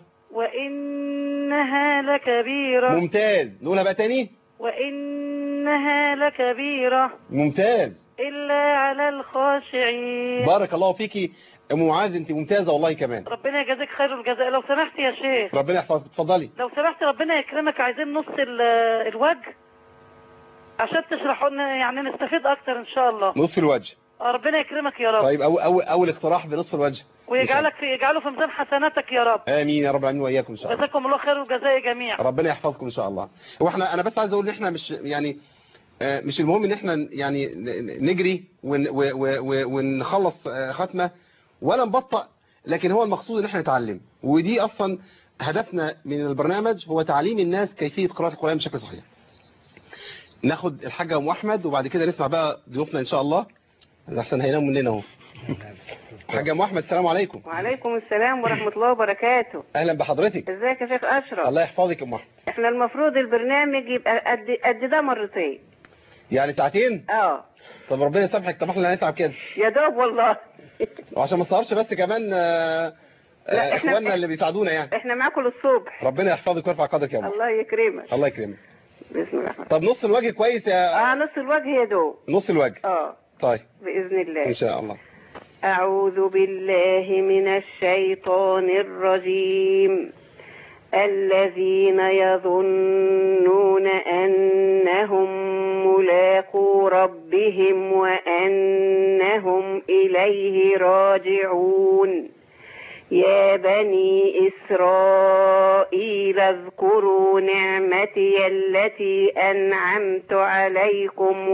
وإنها لكبيرة. ممتاز. نقولها بقى تاني. وإنها لكبيرة. ممتاز. إلا على الخاشعين. بارك الله فيكي ام معاذ، انت ممتازة والله كمان. ربنا يجازيك خير الجزاء. لو سمحت يا شيخ. ربنا يحفظك. اتفضلي. لو سمحت ربنا يكرمك، عايزين نص الوجه عشان تشرحوا لنا يعني نستفيد اكتر ان شاء الله. نصف الوجه. ربنا يكرمك يا رب. طيب اول اقتراح بنصف الوجه. يجعله في ميزان حسناتك يا رب. امين يا رب العالمين واياكم ان شاء الله. جزاكم الله خير والجزاء جميعا. ربنا يحفظكم ان شاء الله. هو انا بس عايز اقول ان احنا مش يعني مش المهم ان احنا يعني نجري ونخلص ختمه ولا نبطأ، لكن هو المقصود ان احنا نتعلم، ودي اصلا هدفنا من البرنامج هو تعليم الناس كيفيه قراءه القران بشكل صحيح. ناخد الحاجه ام احمد وبعد كده نسمع بقى ضيوفنا ان شاء الله، احسن هيناموا مننا اهو. حاجه ام احمد السلام عليكم. وعليكم السلام ورحمه الله وبركاته. اهلا بحضرتك. ازيك يا شيخ اشرف؟ الله يحفظك يا ام احمد. احنا المفروض البرنامج يبقى قد ده مرتين. يعني ساعتين؟ طب ربنا يسامحك. طب احنا هنتعب كده يا دوب والله. وعشان ما نسهرش بس كمان اخواننا اللي بيساعدونا يعني. احنا معاكم للصبح. ربنا يحفظك ويرفع قدرك يا ام. الله يكرمك. الله يكرمك. بسم الله. طب نص الوجه كويس يا نص الوجه يا دوب. نص الوجه. طيب بإذن الله. إن شاء الله. أعوذ بالله من الشيطان الرجيم. الذين يظنون أنهم ملاقو ربهم وأنهم إليه راجعون. يا بني إسرائيل اذكروا نعمتي التي أنعمت عليكم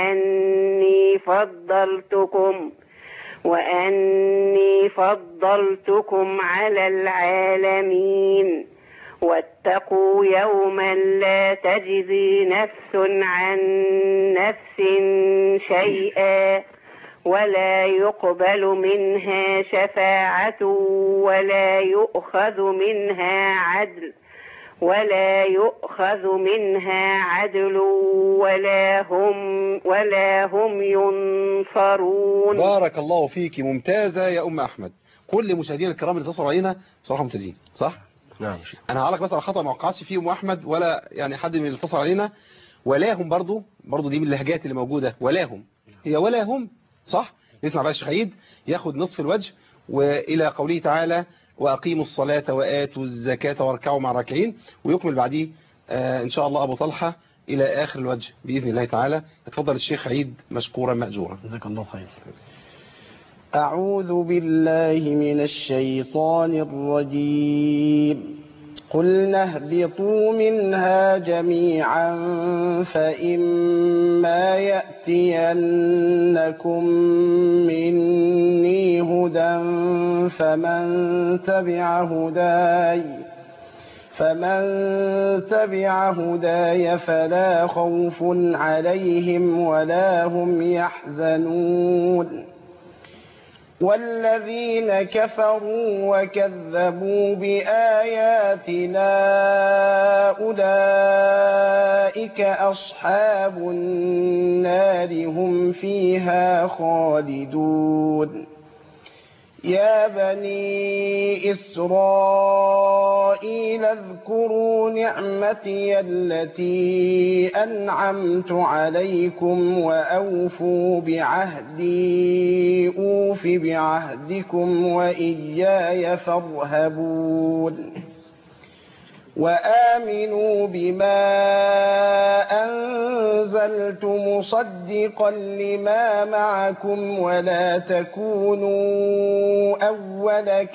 وأني فضلتكم على العالمين. واتقوا يوما لا تجزي نفس عن نفس شيئا ولا يقبل منها شفاعة ولا يؤخذ منها عدل ولا هم ينصرون. بارك الله فيك، ممتازة يا أم أحمد. كل مشاهدينا الكرام اللي اتصلوا علينا بصراحة ممتازين، صح؟ نعم. أنا هعلق بس على خطأ ما وقعتش فيه أم أحمد ولا يعني حد من اللي اتصل علينا. ولاهم برضو دي من اللهجات اللي موجودة. ولاهم هي ولاهم، صح؟ نسمع بقى الشيخ عيد ياخد نصف الوجه، وإلى قوله تعالى وأقيموا الصلاة وآتوا الزكاة واركعوا مع الراكعين، ويكمل بعديه إن شاء الله أبو طلحة إلى آخر الوجه بإذن الله تعالى. اتفضل الشيخ عيد مشكورا مأجورا. جزاك الله خير. أعوذ بالله من الشيطان الرجيم. قلنا اهبطوا منها جميعا فإما يأتينكم مني هدى فمن تبع هداي فلا خوف عليهم ولا هم يحزنون. والذين كفروا وكذبوا بآياتنا أولئك أصحاب النار هم فيها خالدون. يا بني إسرائيل اذكروا نعمتي التي أنعمت عليكم وأوفوا بعهدي أوف بعهدكم وإياي فارهبون. وآمنوا بما أنزلت مصدقا لما معكم ولا تكونوا أول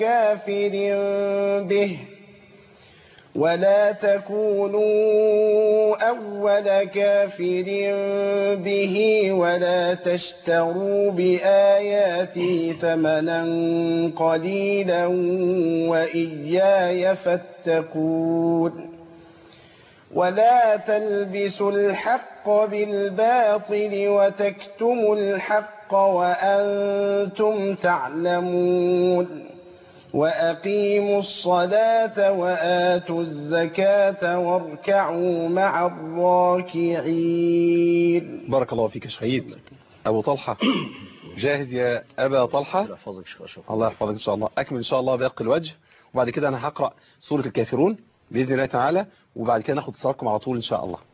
كافر به ولا تشتروا بآياتي ثمنا قليلا وإياي فاتقون. ولا تلبسوا الحق بالباطل وتكتموا الحق وأنتم تعلمون. وأقيموا الصلاة وآتوا الزكاة واركعوا مع الراكعين. بارك الله فيك يا شهيد. أبو طلحة جاهز يا أبا طلحة؟ الله يحفظك إن شاء الله. أكمل إن شاء الله باقي الوجه، وبعد كده أنا هقرأ سورة الكافرون بإذن الله تعالى، وبعد كده ناخد اتصالكم على طول إن شاء الله.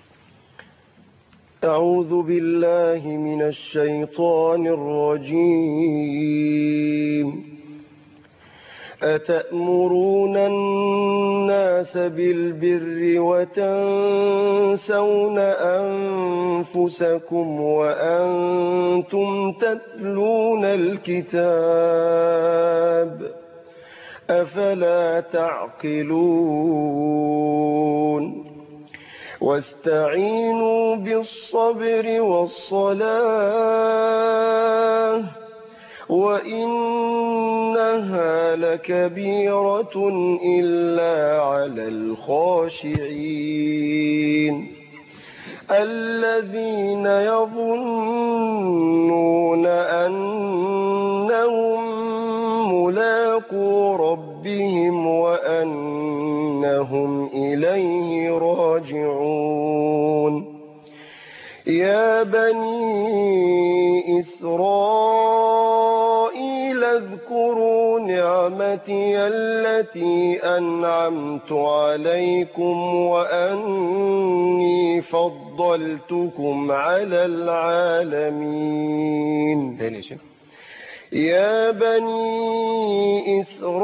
أعوذ بالله من الشيطان الرجيم. أتأمرون الناس بالبر وتنسون أنفسكم وأنتم تتلون الكتاب أفلا تعقلون. واستعينوا بالصبر والصلاة وإنها لكبيرة إلا على الخاشعين الذين يظنون أنهم ملاقو ربهم وأنهم إليه راجعون. يا بني إسرائيل اذكروا نعمتي التي أنعمت عليكم وأني فضلتكم على العالمين. تاني يا شيخ. يا بني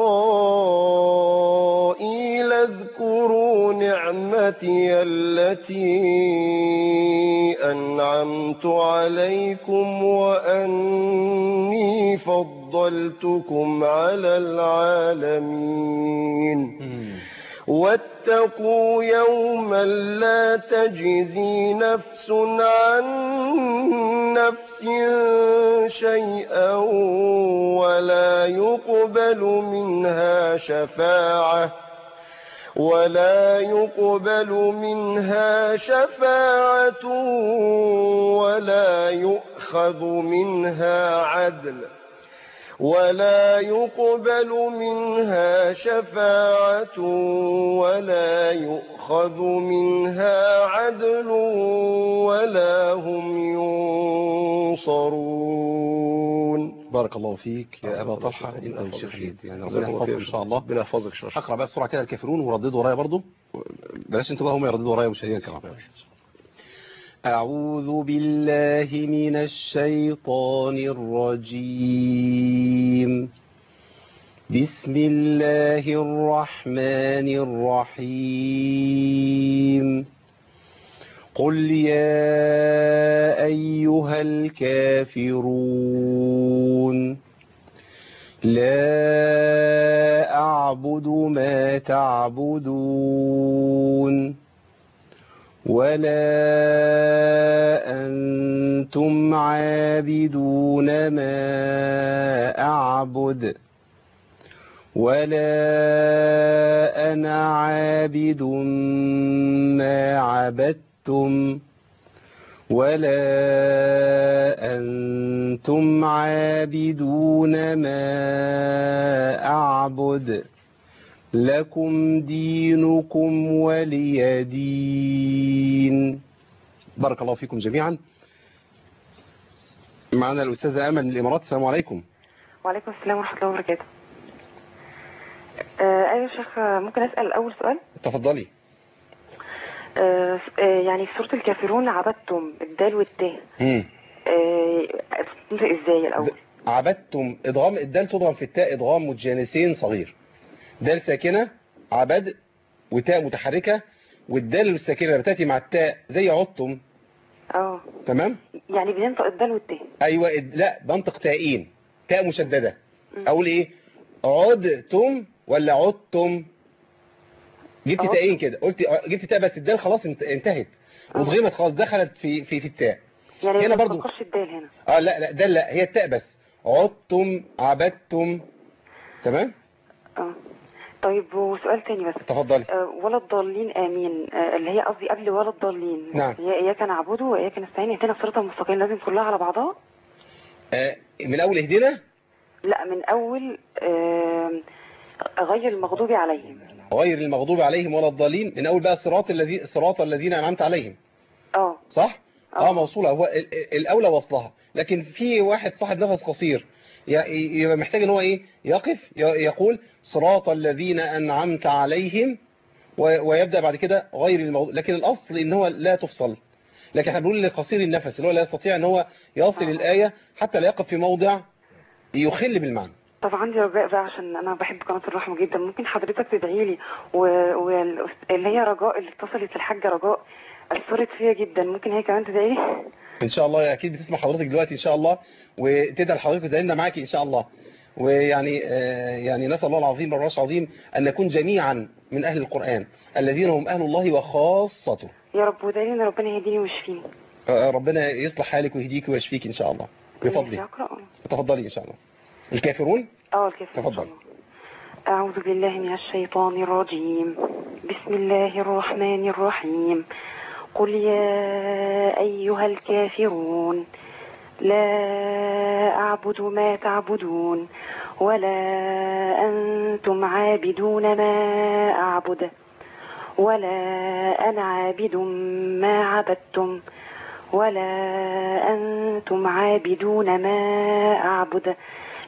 إسرائيل اذكروا نعمتي التي أنعمت عليكم وأني فضلتكم على العالمين. واتقوا يوما لا تجزي نفس عن نفس شيئا ولا يقبل منها شفاعة ولا يؤخذ منها عدل ولا يقبل منها شفاعة ولا يؤخذ منها عدل ولا هم ينصرون. بارك الله فيك يا أبا طلحة، أنت والشيخ عيد، يعني ربنا يحفظك إن شاء الله. ربنا يحفظك. أقرأ بقى بسرعة كده الكافرون ورددوا ورايا برضو، بلاش انتوا بقى هم يرددوا ورايا مشاهدينا الكرام. أعوذ بالله من الشيطان الرجيم. بسم الله الرحمن الرحيم. قل يا أيها الكافرون لا أعبد ما تعبدون ولا أنتم عابدون ما أعبد ولا أنا عابد ما عبدتم ولا أنتم عابدون ما أعبد لكم دينكم ولي دين. بارك الله فيكم جميعا. معنا الأستاذة أمل من الإمارات. السلام عليكم. وعليكم السلام ورحمة الله وبركاته. أيوة يا شيخ، ممكن أسأل أول سؤال؟ تفضلي. يعني في سورة الكافرون عبدتم الدال والتاء تنطق ازاي الأول؟ عبدتم إدغام الدال تضغم في التاء إدغام متجانسين صغير. دال ساكنة عبد وتاء متحركة، والدال الساكنة بتاتي مع التاء زي عدتم. تمام؟ يعني بننطق الدال والتاء. أيوة لا بنطق تائين، تاء مشددة. أقول إيه؟ عدتم ولا عدتم؟ جبت تاءين كده، قلت جبت تاء بس الدال خلاص انتهت وضغمت خلاص دخلت في التاء. يعني هنا برضو ما تفكرش الدال هنا. لا دال لا، هي التاء بس. عدتم عبدتم. تمام؟ طيب وسؤال تاني بس. تفضلي. ولا الضالين آمين، اللي هي قصدي قبل ولا الضالين. نعم. هي إياك نعبد وإياك نستعين، اهدنا الصراط المستقيم، لازم كلها على بعضها؟ من أول اهدنا؟ لا من أول غير المغضوب عليهم. غير المغضوب عليهم ولا الضالين، من أول بقى صراط الذين أنعمت عليهم. صح؟ موصولة. هو الأولى وصلها، لكن في واحد صاحب نفس قصير يبقى محتاج ان هو ايه يقف يقول صراط الذين أنعمت عليهم ويبدأ بعد كده غير الموضوع، لكن الأصل ان هو لا تفصل. لكن احنا بنقول لقصير النفس اللي هو لا يستطيع ان هو يصل الآية حتى لا يقف في موضع يخل بالمعنى. طب عندي رجاء بقى عشان انا بحب قناة الرحمة جدا، ممكن حضرتك تدعي لي واللي هي رجاء اللي اتصلت الحاجة رجاء أثرت فيها جدا، ممكن هي كمان تدعي لي؟ ان شاء الله اكيد بتسمع حضرتك دلوقتي ان شاء الله، وتدعي لحضرتك وتدعي معاكي ان شاء الله. ويعني يعني نسأل الله العظيم والرأس العظيم أن نكون جميعا من أهل القرآن الذين هم أهل الله وخاصته. يا رب ودعي لنا ربنا يهديني ويشفيني. ربنا يصلح حالك ويهديك ويشفيك إن شاء الله بفضله. تفضلي إن شاء الله. الكافرون؟ الكافرون. تفضل. أعوذ بالله من الشيطان الرجيم. بسم الله الرحمن الرحيم. قل يا أيها الكافرون لا أعبد ما تعبدون ولا أنتم عابدون ما أعبد ولا أنا عابد ما عبدتم ولا أنتم عابدون ما أعبد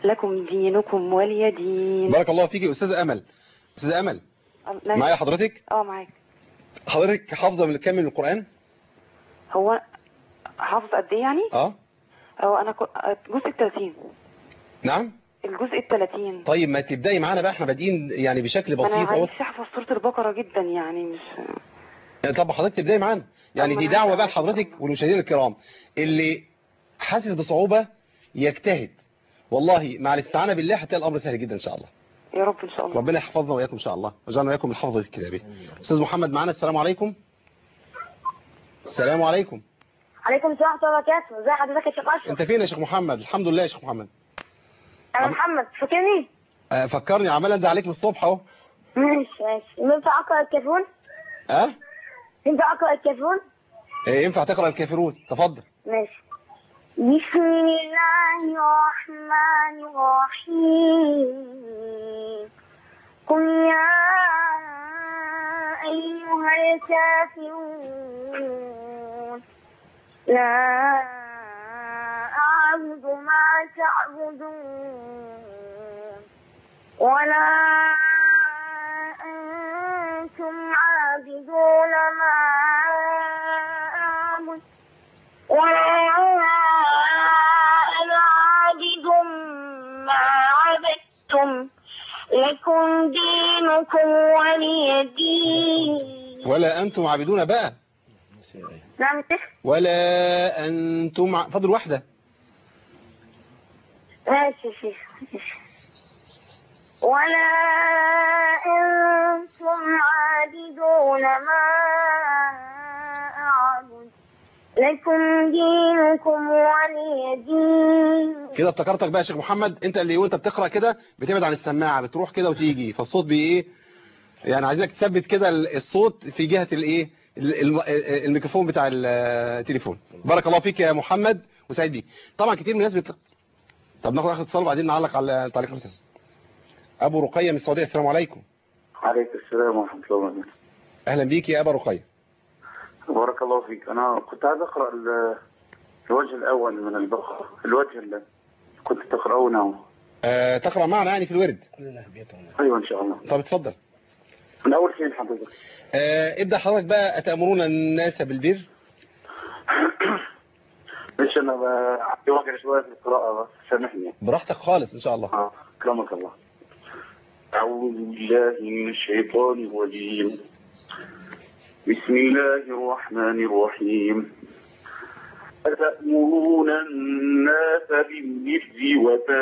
لكم دينكم ولي دين. بارك الله فيك يا أستاذة أمل. أستاذة أمل معايا حضرتك؟ معاك. حضرتك حافظة من كام من القرآن؟ هو حافظ قد ايه يعني؟ هو انا جزء 30. نعم الجزء 30. طيب ما تبدأي معانا بقى، احنا بادئين يعني بشكل بسيط انا عايز احفظ سورة البقرة جدا يعني مش طب حضرتك تبدأي معانا يعني دي دعوة بقى لحضرتك والمشاهدين الكرام اللي حاسس بصعوبة يجتهد، والله مع الاستعانة بالله هتلاقي الأمر سهل جدا إن شاء الله. يا رب إن شاء الله. ربنا يحفظنا وإياكم إن شاء الله ويجعلنا وإياكم من حفظة كتابه. أستاذ محمد معانا. السلام عليكم. السلام عليكم. عليكم السلام ورحمة الله وبركاته. ازي حضرتك يا شيخ أشرف؟ أنت فين يا شيخ محمد؟ الحمد لله يا شيخ محمد. أنا محمد، فاكرني؟ فكرني، عمال أندى عليك من الصبح أهو. ماشي. ينفع أقرأ الكافرون؟ ينفع أقرأ الكافرون؟ ينفع تقرأ الكافرون، تفضل. ماشي. بسم الله الرحمن الرحيم. قل يا أيها الكافرون لا أعبد ما تعبدون ولا أنتم عابدون ما أعبد ولا أنا عابد ما عبدتم لكم دينكم ولي دين. ولا أنتم عابدون بقى. نعم. ولا أنتم فضل واحدة. ماشي شيخ. ولا أنتم عابدون ما أعبد لكم دينكم ولي دين. كده افتكرتك بقى يا شيخ محمد، انت اللي وانت بتقرأ كده بتبعد عن السماعة، بتروح كده وتيجي، فالصوت بايه يعني عايزك تثبت كده الصوت في جهة الايه الميكروفون بتاع التليفون. بارك الله فيك يا محمد وسعيد بيك. طبعا كتير من الناس طب ناخد اخر اتصال وبعدين نعلق على التعليقات. ابو رقية من السعودية. السلام عليكم. عليكم السلام ورحمة الله وبركاته. اهلا بيك يا ابا رقية. بارك الله فيك. انا كنت عايز اقرا الوجه الاول من البقرة، الوجه اللي كنت تقرأونه. تقرأ معنا يعني في الورد؟ ايوه ان شاء الله. طب اتفضل. من اول فين حضرتك؟ ابدأ حضرتك بقى. أتأمرون الناس بالبر؟ مش انا عندي وقت شويه في القراءه بس سامحني. براحتك خالص ان شاء الله. كرمك الله. اعوذ بالله من الشيطان الرجيم. بسم الله الرحمن الرحيم. أتأمرون الناس بالبر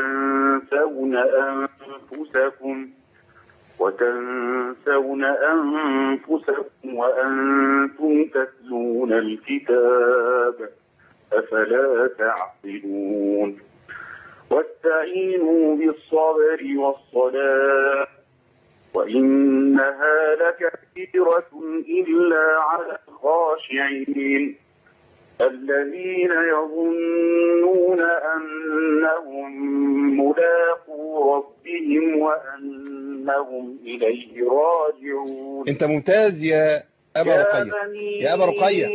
وتنسون أنفسكم وأنتم تتلون الكتاب أفلا تعقلون. واستعينوا بالصبر والصلاة وإنها لكبيرة إلا على الخاشعين الذين يظنون أنهم ملاقو ربهم وأنهم إليه راجعون. أنت ممتاز يا أبا رقية. يا أبا رقية.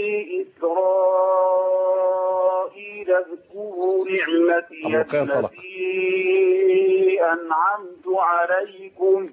إسرائيل اذكروا نعمتي التي أنعمت عليكم.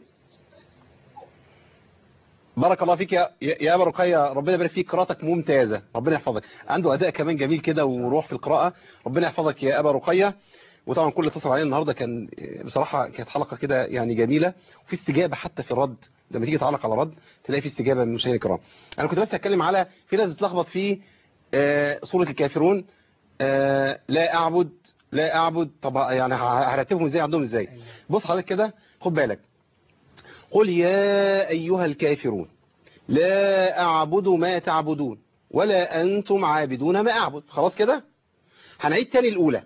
بارك الله فيك يا أبا رقية. ربنا يبارك فيك، قراءتك ممتازة، ربنا يحفظك. عنده أداء كمان جميل كده وروح في القراءة. ربنا يحفظك يا أبا رقية. وطبعا كل اتصل علينا النهاردة كان بصراحة كانت حلقة كده يعني جميلة، وفي استجابة حتى في الرد. لما تيجي تعلق على رد تلاقي في استجابة من المشاهدين الكرام. أنا كنت بس أتكلم على في ناس بتلخبط في سورة الكافرون. لا أعبد. طب يعني هرتبهم إزاي عندهم إزاي؟ بص حضرتك كده، خد بالك. قل يا أيها الكافرون لا أعبد ما تعبدون ولا أنتم عابدون ما أعبد. خلاص كده. هنعيد تاني الأولى.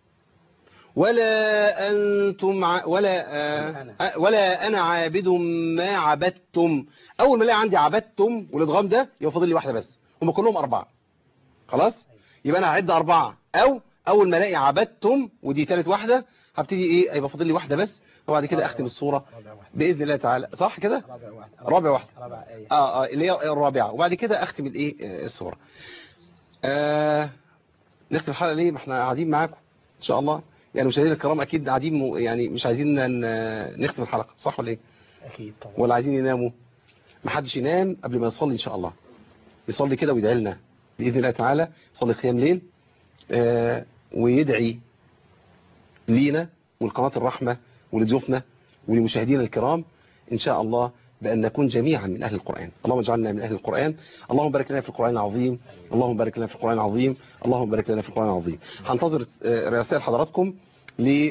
ولا أنتم ولا أنا عابد ما عبدتم. أول ما الاقي عندي عبدتم والادغام ده يبقى فاضل لي واحدة بس، هم كلهم 4. خلاص يبقى أنا هعد 4. أو أول ما الاقي عبدتم ودي ثالث واحدة هبتدي إيه، هيبقى فاضل لي واحدة بس، وبعد كده أختم الصورة بإذن الله تعالى. صح كده؟ رابع واحدة. اللي هي الرابعة، وبعد كده أختم الإيه الصورة. نختم الحلقة ليه؟ ما احنا قاعدين معاكم إن شاء الله. يعني مشاهدينا الكرام اكيد قاعدين يعني مش عايزين نختم الحلقه، صح ولا ايه؟ اكيد طبعا. ولا عايزين يناموا؟ ما حدش ينام قبل ما يصلي ان شاء الله، يصلي كده ويدعي لنا باذن الله تعالى، يصلي قيام ليل ويدعي لينا ولقناه الرحمه ولضيوفنا ولمشاهدينا الكرام ان شاء الله بأن نكون جميعا من أهل القرآن. اللهم اجعلنا من أهل القرآن. اللهم بارك لنا في القرآن العظيم. اللهم بارك لنا في القرآن العظيم. اللهم بارك لنا في القرآن العظيم. هنتظر رسائل حضراتكم ل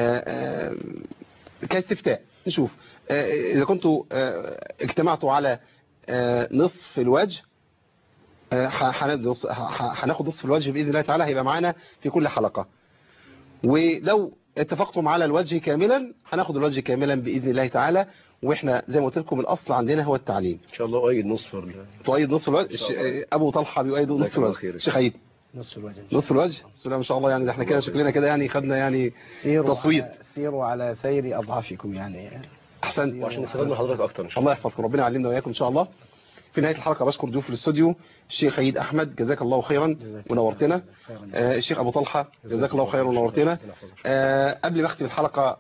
كاستفتاء، نشوف إذا كنتوا اجتمعتوا على نصف الوجه، هناخد نصف الوجه بإذن الله تعالى، هيبقى معانا في كل حلقة. ولو اتفقتم على الوجه كاملا هناخد الوجه كاملا بإذن الله تعالى. واحنا زي ما قلت لكم الاصل عندنا هو التعليم ان شاء الله. اؤيد نصف تؤيد نصف الوجه. ابو طلحه بيؤيد نصف الوجه. شيخ عيد نصف الوجه. نصف الوجه. بسم الله ما شاء الله. يعني ده احنا كده شكلنا كده يعني خدنا يعني تصويت. سيروا على سير اضعافكم يعني. احسنت. وعشان نستفاد من حضرتك اكتر ان شاء الله يحفظكم. ربنا يعلمنا واياكم ان شاء الله. في نهايه الحلقه بشكر ضيوف الاستوديو الشيخ عيد احمد جزاك الله خيرا ونورتنا. الشيخ ابو طلحه جزاك الله خيرا ونورتنا. قبل ما اختم الحلقه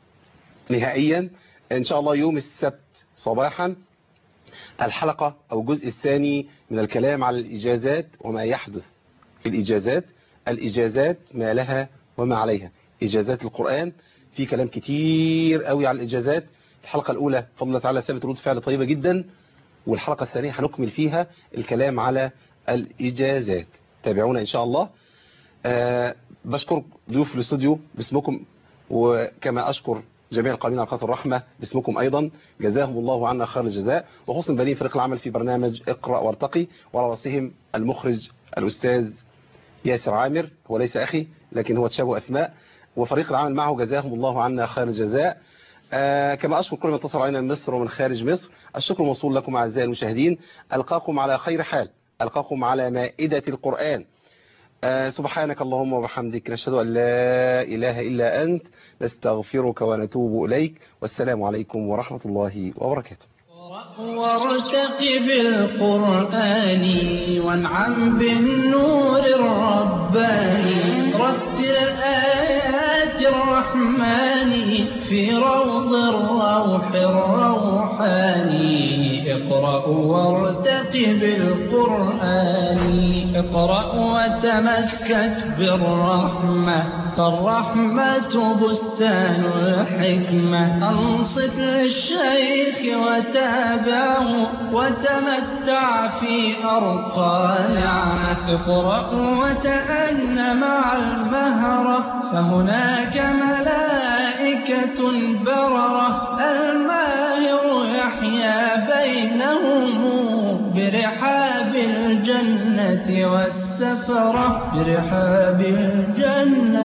نهائيا ان شاء الله يوم السبت صباحا الحلقة او الجزء الثاني من الكلام على الاجازات وما يحدث في الاجازات. الاجازات ما لها وما عليها. اجازات القرآن في كلام كتير قوي على الاجازات. الحلقة الاولى بفضل الله تعالى ثابت ردود فعل طيبة جدا، والحلقة الثانية هنكمل فيها الكلام على الاجازات. تابعونا ان شاء الله. بشكر ضيوف الاستوديو باسمكم، وكما اشكر جميع القائمين على قناة الرحمة باسمكم أيضا، جزاهم الله عنا خير الجزاء، وخصوصا بنين فريق العمل في برنامج اقرأ وارتقي، وعلى رأسهم المخرج الأستاذ ياسر عامر، هو ليس أخي لكن هو تشابه أسماء، وفريق العمل معه جزاهم الله عنا خير الجزاء. كما أشكر كل من اتصل علينا من مصر ومن خارج مصر. الشكر موصول لكم أعزائي المشاهدين. ألقاكم على خير حال، ألقاكم على مائدة القرآن. سبحانك اللهم وبحمدك، نشهد أن لا إله إلا أنت، نستغفرك ونتوب إليك، والسلام عليكم ورحمة الله وبركاته. وارتقب القرآن وانعم بالنور الرباني، رتل آيات الرحمن في روض الروح الروحاني. اقرأ وارتقب القرآن، اقرأ وتمسك بالرحمة، فالرحمة بستان الحكمة. أنصت للشيخ وتابعه وتمتع في أرقى نعمة. اقرأ وتأن مع المهرة، فهناك ملائكة بررة. الماهر يحيا بينهم برحاب الجنة والسفرة، برحاب الجنة